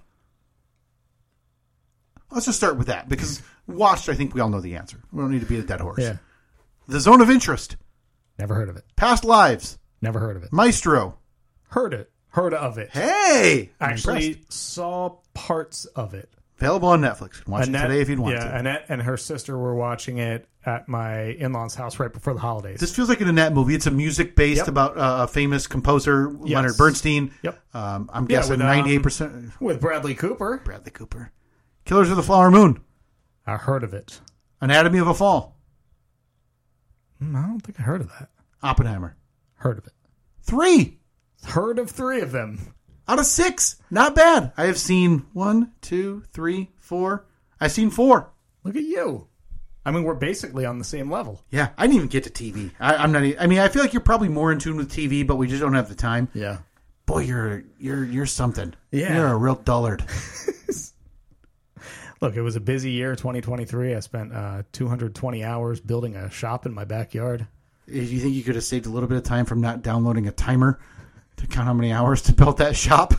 Let's just start with that because watched, I think we all know the answer. We don't need to beat a dead horse. Yeah. The Zone of Interest. Never heard of it. Past Lives. Never heard of it. Maestro. Heard of it. Hey! Actually saw parts of it. Available on Netflix. You can watch it today if you'd want to. Yeah, Annette and her sister were watching it at my in-laws' house right before the holidays. This feels like an Annette movie. It's a music based about a famous composer, Leonard Bernstein. Yep. I'm guessing 98%. With Bradley Cooper. Killers of the Flower Moon. I heard of it. Anatomy of a Fall. I don't think I heard of that. Oppenheimer. Heard of it. 3. Heard of 3 of them. Out of 6. Not bad. I have seen 1, 2, 3, 4. I've seen 4. Look at you. I mean, we're basically on the same level. Yeah. I didn't even get to TV. I'm not. I mean, I feel like you're probably more in tune with TV, but we just don't have the time. Yeah. Boy, you're something. Yeah. You're a real dullard. Look, it was a busy year, 2023. I spent 220 hours building a shop in my backyard. Do you think you could have saved a little bit of time from not downloading a timer to count how many hours to build that shop?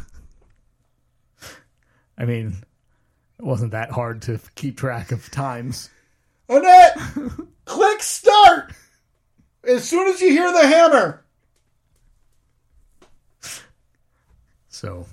I mean, it wasn't that hard to keep track of times. Annette, click start as soon as you hear the hammer. So,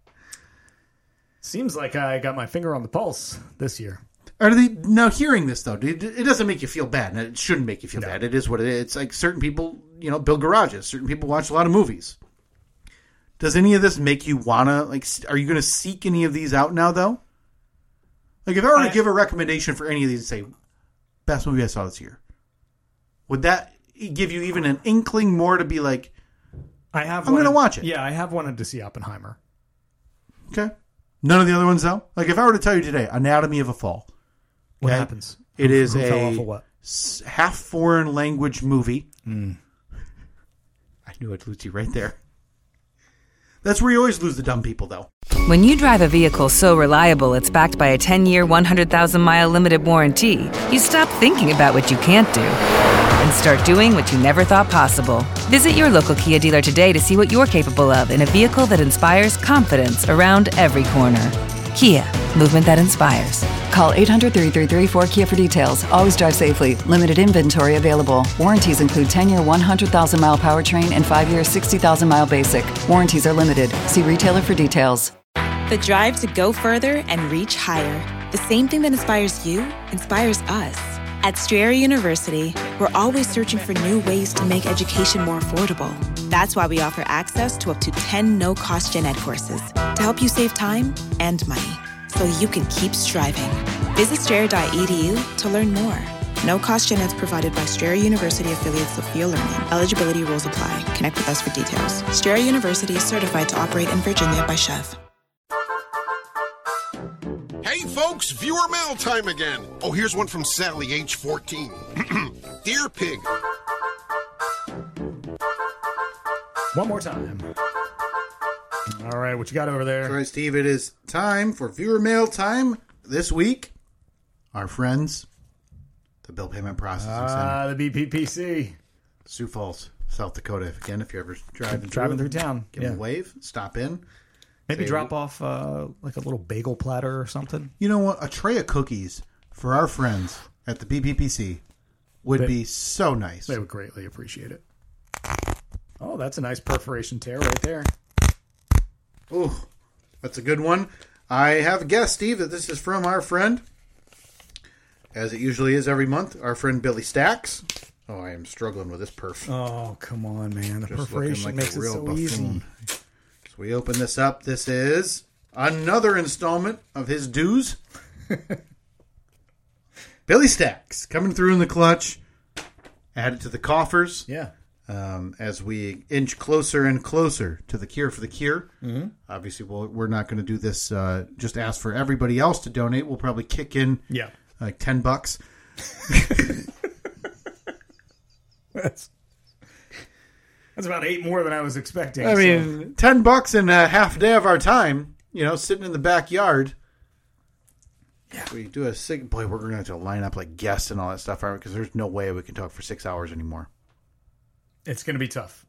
seems like I got my finger on the pulse this year. Are they now hearing this though? It doesn't make you feel bad. It shouldn't make you feel bad. It is what it is. It's like certain people, build garages. Certain people watch a lot of movies. Does any of this make you wanna are you gonna seek any of these out now though? Like if I were to give a recommendation for any of these, say best movie I saw this year. Would that give you even an inkling more to be like, I'm going to watch it? Yeah, I have wanted to see Oppenheimer. Okay. None of the other ones, though? Like, if I were to tell you today, Anatomy of a Fall. What happens? It is Who fell off of what? half foreign language movie. I knew I'd lose you right there. That's where you always lose the dumb people, though. When you drive a vehicle so reliable it's backed by a 10-year, 100,000-mile limited warranty, you stop thinking about what you can't do and start doing what you never thought possible. Visit your local Kia dealer today to see what you're capable of in a vehicle that inspires confidence around every corner. Kia, movement that inspires. Call 800-333-4KIA for details. Always drive safely. Limited inventory available. Warranties include 10-year 100,000-mile powertrain and 5-year 60,000-mile basic. Warranties are limited. See retailer for details. The drive to go further and reach higher. The same thing that inspires you inspires us. At Strayer University, we're always searching for new ways to make education more affordable. That's why we offer access to up to 10 no-cost gen ed courses to help you save time and money, so you can keep striving. Visit strayer.edu to learn more. No-cost gen eds provided by Strayer University affiliates Sophia Learning. Eligibility rules apply. Connect with us for details. Strayer University is certified to operate in Virginia by Chev. Hey folks, viewer mail time again. Oh, here's one from Sally, age 14. Dear Pig. One more time. All right, what you got over there? All right, Steve, it is time for viewer mail time. This week, our friends, the Bill Payment Processing Center. The BPPC. Sioux Falls, South Dakota. Again, if you're ever driving through town, give them a wave, stop in. Maybe drop off like a little bagel platter or something. You know what? A tray of cookies for our friends at the BPPC would be so nice. They would greatly appreciate it. Oh, that's a nice perforation tear right there. Ooh, that's a good one. I have guessed, Steve, that this is from our friend, as it usually is every month, our friend Billy Stacks. Oh, I am struggling with this perf. Oh, come on, man. The Just perforation like makes it so buffoon. easy. So we open this up. This is another installment of his dues. Billy Stacks coming through in the clutch. Added to the coffers. Yeah. As we inch closer and closer to the Cure for the Cure. Mm-hmm. Obviously, we're not going to do this. Just ask for everybody else to donate. We'll probably kick in like $10. That's about 8 more than I was expecting. I mean, $10 in a half day of our time, sitting in the backyard. Yeah. We do a boy, we're going to have to line up like guests and all that stuff, because there's no way we can talk for 6 hours anymore. It's going to be tough.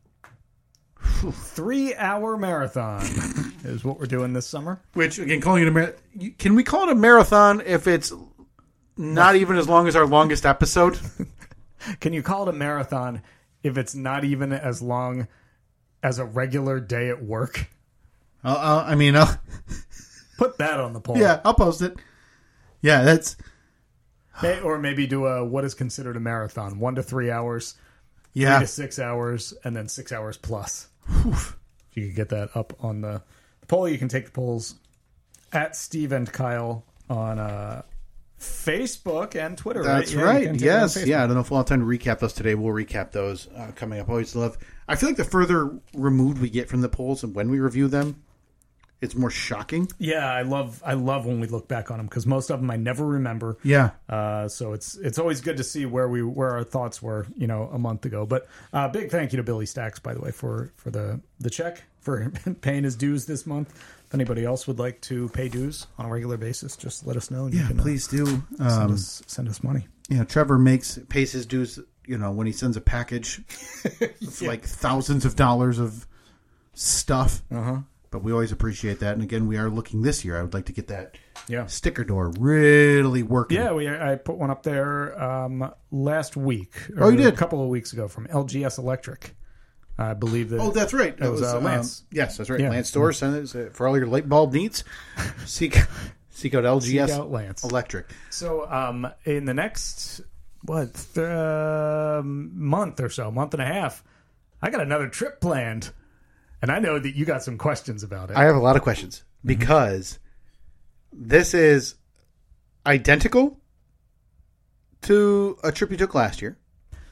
3-hour marathon is what we're doing this summer. Which, again, calling it a marathon. Can we call it a marathon if it's not even as long as our longest episode? Can you call it a marathon if it's not even as long as a regular day at work? I'll put that on the poll. Yeah, I'll post it. Yeah, that's... Or maybe do a what is considered a marathon. 1 to 3 hours. Yeah. 3 to 6 hours, and then 6 hours plus. If you could get that up on the poll, you can take the polls at Steve and Kyle on Facebook and Twitter. That's right. Yes. Yeah. I don't know if we'll have time to recap those today. We'll recap those coming up. Always love. I feel like the further removed we get from the polls and when we review them, it's more shocking. Yeah, I love when we look back on them, because most of them I never remember. Yeah. So it's always good to see where our thoughts were, a month ago. But big thank you to Billy Stacks, by the way, for the check, for paying his dues this month. If anybody else would like to pay dues on a regular basis, just let us know. And you can, please do. Send us money. Yeah, Trevor pays his dues, when he sends a package of like thousands of dollars of stuff. Uh-huh. But we always appreciate that. And again, we are looking this year. I would like to get that sticker door really working. Yeah, I put one up there last week. Oh, you did? A couple of weeks ago from LGS Electric. I believe that. Oh, that's right. That was Lance. Yes, that's right. Yeah. Lance Store. Send it for all your light bulb needs. Seek out LGS Seek out Lance. Electric. So in the next, month or so, month and a half, I got another trip planned. And I know that you got some questions about it. I have a lot of questions because this is identical to a trip you took last year.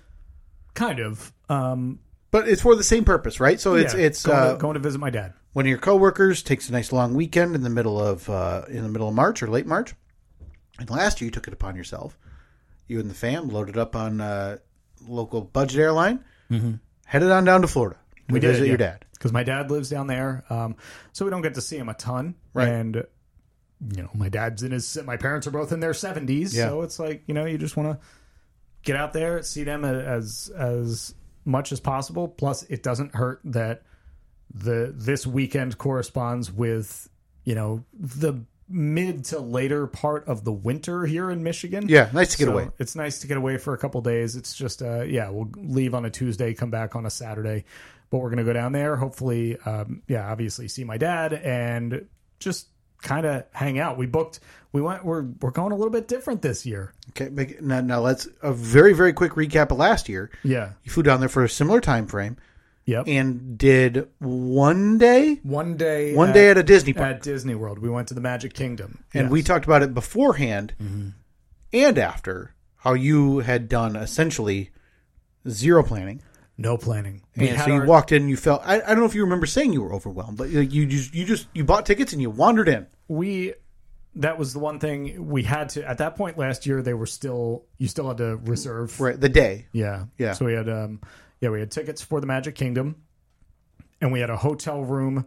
Kind of. But it's for the same purpose, right? So it's going to visit my dad. One of your coworkers takes a nice long weekend in the middle of March or late March. And last year you took it upon yourself. You and the fam loaded up on a local budget airline, headed on down to Florida to visit your dad. Because my dad lives down there, so we don't get to see him a ton. Right. And, my parents are both in their 70s, so it's like, you just want to get out there, see them as much as possible. Plus, it doesn't hurt that this weekend corresponds with, the mid to later part of the winter here in Michigan. Yeah, nice to get away. It's nice to get away for a couple days. It's just, we'll leave on a Tuesday, come back on a Saturday. But we're going to go down there, hopefully, obviously see my dad and just kind of hang out. We're going a little bit different this year. Okay, now let's a very, very quick recap of last year. Yeah. You flew down there for a similar time frame. Yep. And did one day at a Disney park. At Disney World. We went to the Magic Kingdom. And we talked about it beforehand and after, how you had done essentially zero planning. No planning. And so you walked in and you felt, I don't know if you remember saying you were overwhelmed, but you bought tickets and you wandered in. That was the one thing we had to, at that point last year, you still had to reserve. Right, the day. Yeah. Yeah. So we had, we had tickets for the Magic Kingdom, and we had a hotel room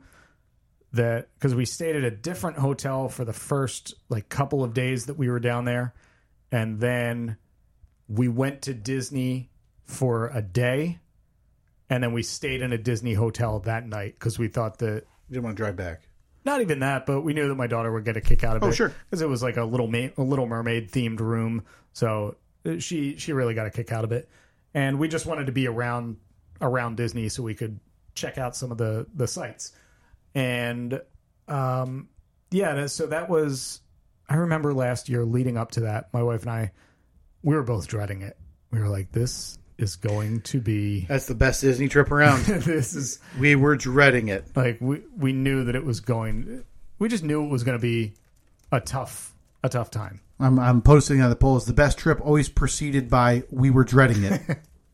because we stayed at a different hotel for the first couple of days that we were down there. And then we went to Disney for a day, and then we stayed in a Disney hotel that night because we thought that... You didn't want to drive back. Not even that, but we knew that my daughter would get a kick out of it. Oh, sure. Because it was like a Little Mermaid themed room. So she really got a kick out of it. And we just wanted to be around Disney so we could check out some of the sites. And so that was, I remember last year leading up to that, my wife and I, we were both dreading it. We were like, this is going to be... That's the best Disney trip around. We were dreading it. We knew that it was going... We just knew it was going to be a tough time. I'm posting on the polls. The best trip always preceded by we were dreading it.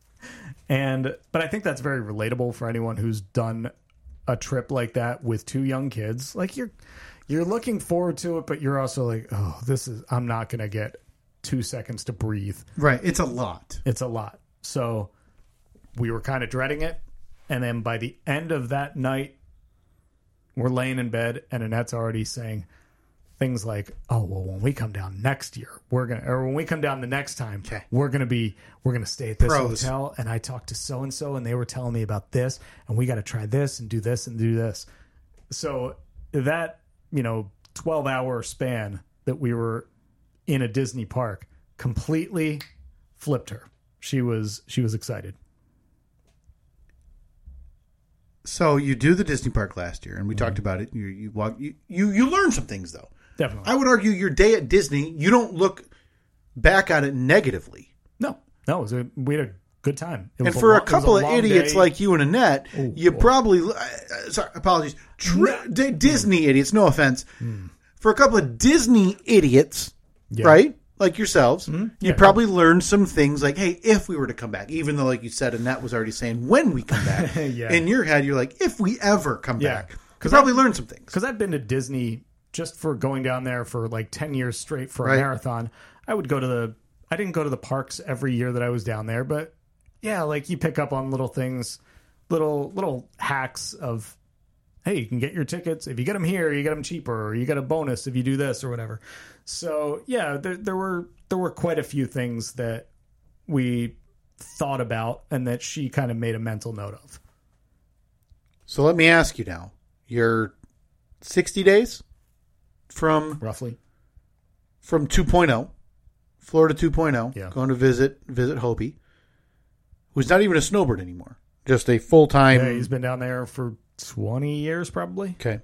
But I think that's very relatable for anyone who's done a trip like that with two young kids. You're looking forward to it, but you're also like, oh, I'm not going to get 2 seconds to breathe. Right. It's a lot. So we were kind of dreading it. And then by the end of that night, we're laying in bed and Annette's already saying things like, oh, well, when we come down next year, when we come down the next time, we're going to stay at this hotel. And I talked to so-and-so and they were telling me about this and we got to try this and do this and do this. So that, 12-hour span that we were in a Disney park completely flipped her. She was excited. So you do the Disney park last year, and we talked about it. You learned some things, though. Definitely. I would argue your day at Disney, you don't look back on it negatively. No, we had a good time. And for a couple of idiots like you and Annette, probably... sorry, apologies. Disney idiots, no offense. For a couple of Disney idiots, right? Like yourselves, you probably learned some things like, hey, if we were to come back, even though, like you said, Annette was already saying when we come back. In your head, you're like, if we ever come back. Because probably learned some things. Because I've been to Disney just for going down there for 10 years straight for a marathon. I didn't go to the parks every year that I was down there, but you pick up on little things, little hacks of, hey, you can get your tickets. If you get them here, you get them cheaper, or you get a bonus if you do this or whatever. So, there were quite a few things that we thought about and that she kind of made a mental note of. So let me ask you now. You're 60 days from... Roughly. From 2.0. Florida 2.0. Going to visit Hobie, who's not even a snowbird anymore. Just a full-time... Yeah, he's been down there for 20 years probably. Okay.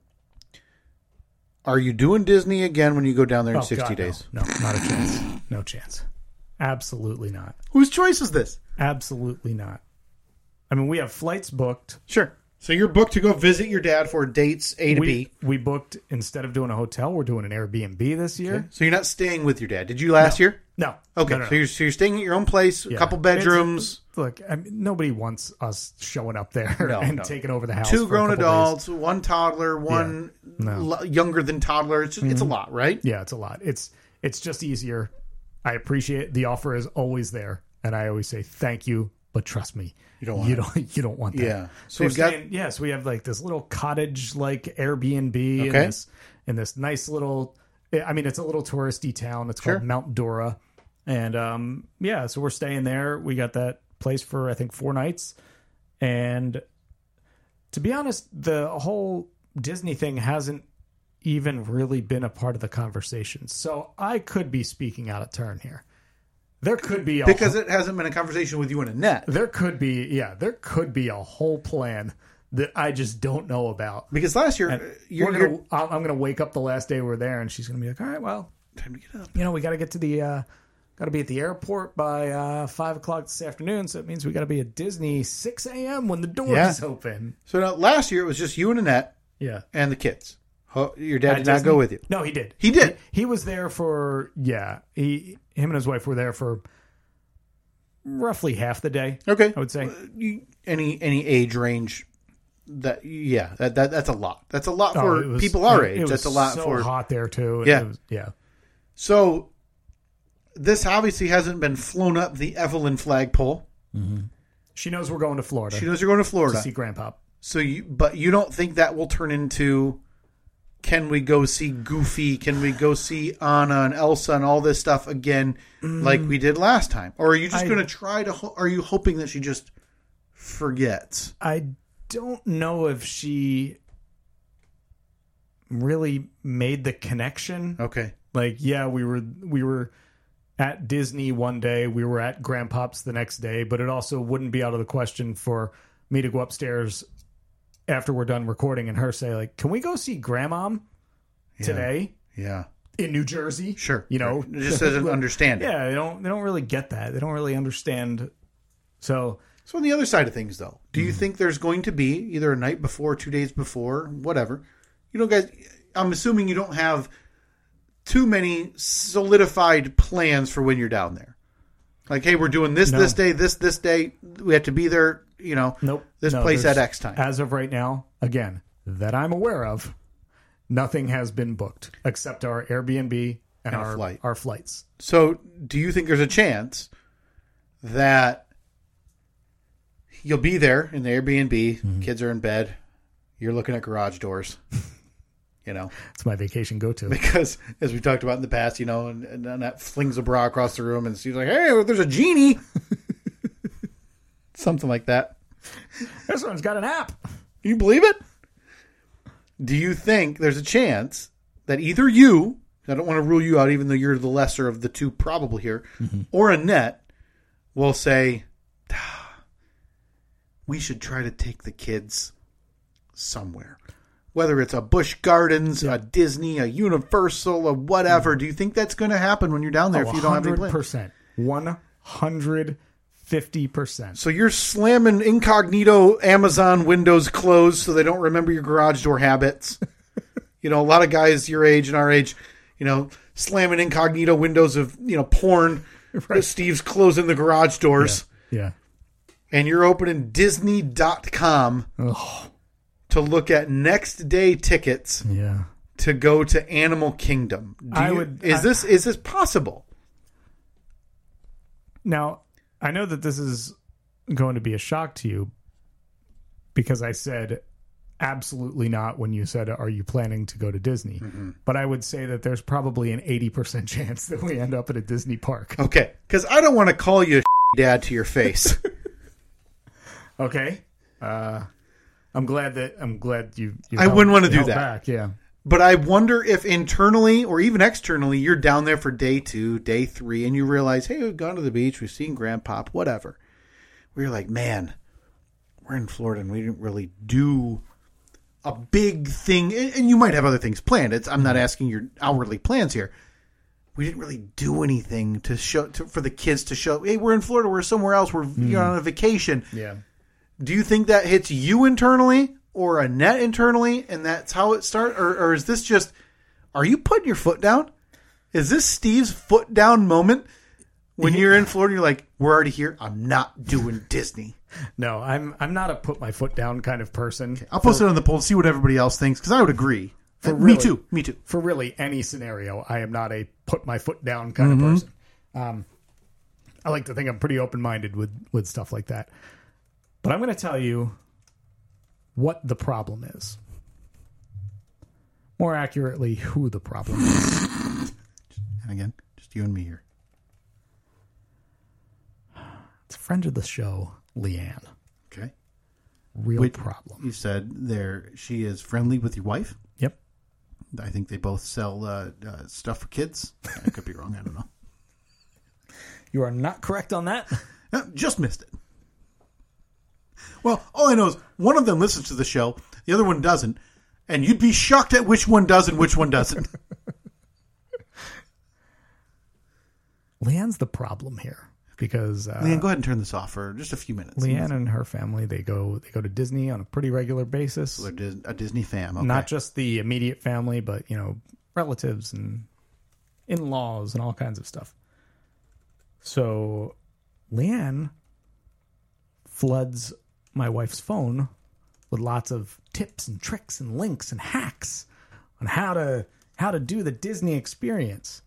Are you doing Disney again when you go down there in 60 days? No, not a chance. No chance. Absolutely not. Whose choice is this? Absolutely not. I mean, we have flights booked. Sure. So you're booked to go visit your dad for dates A to B. We booked, instead of doing a hotel, we're doing an Airbnb this year. Okay. So you're not staying with your dad. Did you last year? No. Okay. No. So you're staying at your own place, a couple bedrooms. Look, I mean, nobody wants us showing up there and taking over the house. 2 grown adults, days. 1 toddler, 1 younger than toddler. It's a lot, right? Yeah, it's a lot. It's just easier. I appreciate the offer is always there, and I always say thank you, but trust me, you don't want that. Yeah. So so we have like this little cottage like Airbnb in this nice little. I mean, it's a little touristy town. It's called Mount Dora, and so we're staying there. We got that place for I think 4 nights, and to be honest, the whole Disney thing hasn't even really been a part of the conversation. So I could be speaking out of turn here. There could be because it hasn't been a conversation with you and Annette. There could be a whole plan that I just don't know about. Because last year, I'm going to wake up the last day we're there, and she's going to be like, "All right, well, time to get up. We got to get to the." Got to be at the airport by 5 o'clock this afternoon, so it means we got to be at Disney 6 a.m. when the doors open. So now, last year it was just you and Annette, and the kids. Your dad did not go with you. No, he did. He did. He was there for him and his wife were there for roughly half the day. Okay, I would say any age range. That's a lot. That's a lot for people our age. That's a lot for hot there too. Yeah. So. This obviously hasn't been flown up the Evelyn flagpole. Mm-hmm. She knows we're going to Florida. She knows you're going to Florida to see Grandpa. So, but you don't think that will turn into? Can we go see Goofy? Can we go see Anna and Elsa and all this stuff again, like we did last time? Or are you just going to try to? Are you hoping that she just forgets? I don't know if she really made the connection. Okay, we were at Disney one day, we were at Grandpop's the next day, but it also wouldn't be out of the question for me to go upstairs after we're done recording and her say, like, can we go see Grandmom today? Yeah. In New Jersey? Sure. It just doesn't understand it. Yeah, they don't really get that. They don't really understand. So on the other side of things, though, do you think there's going to be either a night before, 2 days before, whatever? Guys, I'm assuming you don't have too many solidified plans for when you're down there. Like, hey, we're doing this day, this day. We have to be there, Nope. This place at X time. As of right now, again, that I'm aware of, nothing has been booked except our Airbnb and our flights. So do you think there's a chance that you'll be there in the Airbnb, kids are in bed, you're looking at garage doors? It's my vacation go-to. Because, as we talked about in the past, and that flings a bra across the room and she's like, hey, there's a genie. Something like that. This one's got an app. Can you believe it? Do you think there's a chance that either you, I don't want to rule you out even though you're the lesser of the two probable here, or Annette will say, we should try to take the kids somewhere? Whether it's a Busch Gardens, a Disney, a Universal, a whatever. Do you think that's going to happen when you're down there if you don't have any plans? 150%. So you're slamming incognito Amazon windows closed so they don't remember your garage door habits. A lot of guys your age and our age, slamming incognito windows of, porn. Right. Steve's closing the garage doors. Yeah. And you're opening Disney.com. Oh. To look at next day tickets to go to Animal Kingdom. Is this possible? Now, I know that this is going to be a shock to you because I said absolutely not when you said, are you planning to go to Disney? Mm-hmm. But I would say that there's probably an 80% chance that we end up at a Disney park. Okay, because I don't want to call you a dad to your face. Okay. I'm glad you I wouldn't want to do that. Back. Yeah. But I wonder if internally or even externally, you're down there for day 2, day 3, and you realize, hey, we've gone to the beach, we've seen Grandpop, whatever. Where you're like, man, we're in Florida and we didn't really do a big thing. And you might have other things planned. I'm not asking your outwardly plans here. We didn't really do anything to show for the kids to show, hey, we're in Florida, we're somewhere else, we're on a vacation. Yeah. Do you think that hits you internally or Annette internally, and that's how it starts? Or is this just, are you putting your foot down? Is this Steve's foot down moment when you're in Florida? You're like, we're already here. I'm not doing Disney. No, I'm not a put my foot down kind of person. Okay, I'll post it on the poll and see what everybody else thinks, because I would agree. Me too. For really any scenario, I am not a put my foot down kind of person. I like to think I'm pretty open-minded with stuff like that. But I'm going to tell you what the problem is. More accurately, who the problem is. And again, just you and me here. It's a friend of the show, Leanne. Okay. Real problem. You said she is friendly with your wife? Yep. I think they both sell stuff for kids. I could be wrong. I don't know. You are not correct on that. Just missed it. Well, all I know is one of them listens to the show, the other one doesn't, and you'd be shocked at which one does and which one doesn't. Leanne's the problem here because Leanne, go ahead and turn this off for just a few minutes. Leanne and her family, they go to Disney on a pretty regular basis. So they're a Disney fam. Okay. Not just the immediate family, but relatives and in-laws and all kinds of stuff. So Leanne floods my wife's phone with lots of tips and tricks and links and hacks on how to do the Disney experience.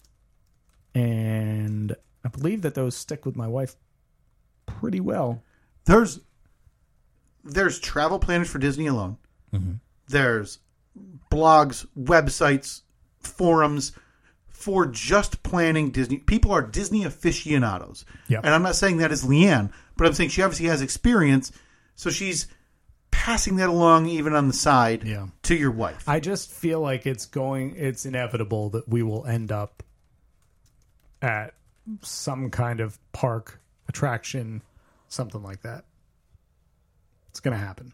And I believe that those stick with my wife pretty well. There's travel planners for Disney alone. Mm-hmm. There's blogs, websites, forums for just planning Disney. People are Disney aficionados. Yep. And I'm not saying that as Leanne, but I'm saying she obviously has experience, so she's passing that along even on the side to your wife. I just feel like it's inevitable that we will end up at some kind of park attraction, something like that. It's going to happen.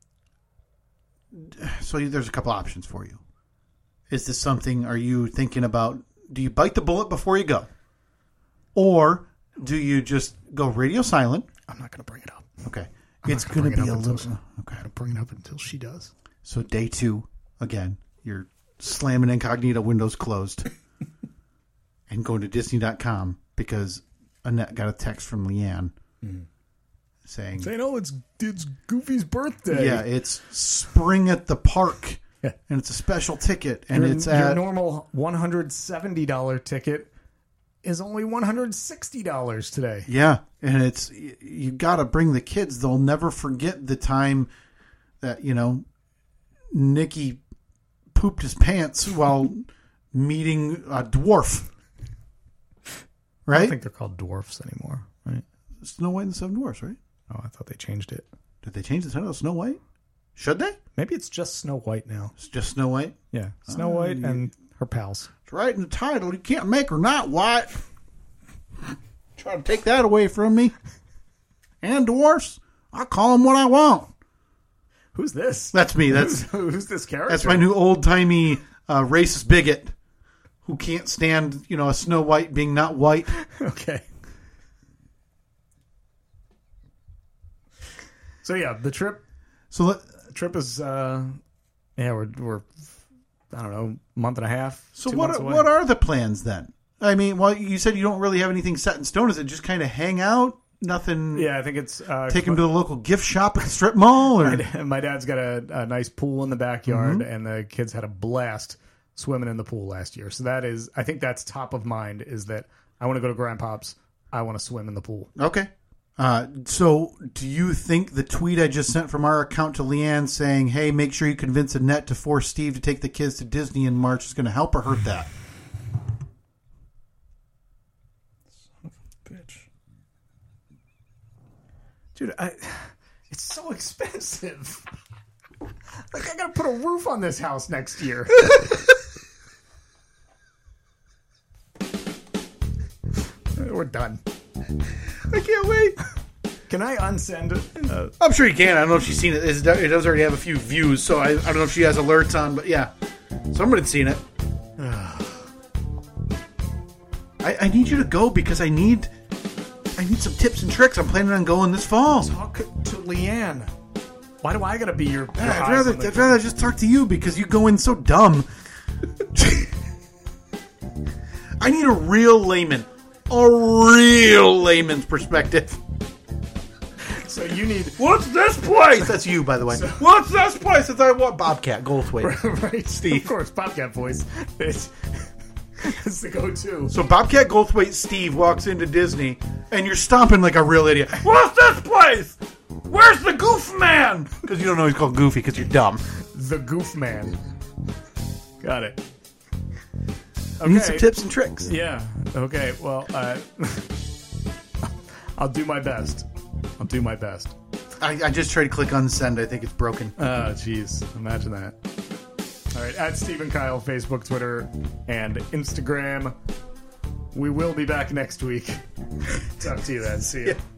So there's a couple options for you. Is this something, are you thinking about, do you bite the bullet before you go? Or do you just go radio silent? I'm not going to bring it up. Okay. It's going to be a little... Okay. I'm going to bring it up until she does. So day 2, again, you're slamming incognito windows closed and going to Disney.com because Annette got a text from Leanne saying... oh, it's Goofy's birthday. Yeah, it's spring at the park. Yeah. And it's a special ticket. And your normal $170 ticket is only $160 today. Yeah. And you got to bring the kids. They'll never forget the time that, Nicky pooped his pants while meeting a dwarf. Right? I don't think they're called dwarfs anymore, right? Snow White and the Seven Dwarfs, right? Oh, I thought they changed it. Did they change the title of Snow White? Should they? Maybe it's just Snow White now. It's just Snow White? Yeah. Snow White and her pals. It's right in the title. You can't make her not white. Try to take that away from me. And dwarfs, I call them what I want. Who's this? That's me. Who's this character? That's my new old-timey racist bigot who can't stand, a Snow White being not white. Okay. So, yeah, the trip... trip is, we're I don't know, month and a half. So what are the plans then? I mean, well, you said you don't really have anything set in stone. Is it just kind of hang out? Nothing. Yeah, I think it's take them to the local gift shop at the strip mall. Or my dad's got a nice pool in the backyard, and the kids had a blast swimming in the pool last year. So I think that's top of mind. Is that I want to go to Grandpop's. I want to swim in the pool. Okay. So do you think the tweet I just sent from our account to Leanne saying, hey, make sure you convince Annette to force Steve to take the kids to Disney in March is going to help or hurt that? Son of a bitch. Dude, it's so expensive. Like, I got to put a roof on this house next year. We're done. I can't wait. Can I unsend it? I'm sure you can. I don't know if she's seen it. It does already have a few views, so I don't know if she has alerts on, but yeah. Somebody's seen it. I need you to go because I need I need some tips and tricks. I'm planning on going this fall. Talk to Leanne. Why do I gotta be your? I'd rather just talk to you because you go in so dumb. I need a real layman's perspective. So you need. What's this place? That's you, by the way. What's this place? It's I want Bobcat Goldthwait. Right, Steve. Of course, Bobcat voice. It's the go-to. So Bobcat Goldthwait Steve walks into Disney, and you're stomping like a real idiot. What's this place? Where's the Goof Man? Because you don't know he's called Goofy because you're dumb. The Goof Man. Got it. Okay. Need some tips and tricks. Yeah. Okay. Well, I'll do my best. I just tried to click on send. I think it's broken. Oh, jeez. Imagine that. All right. At Steve & Kyle, Facebook, Twitter, and Instagram. We will be back next week. Talk to you then. See ya.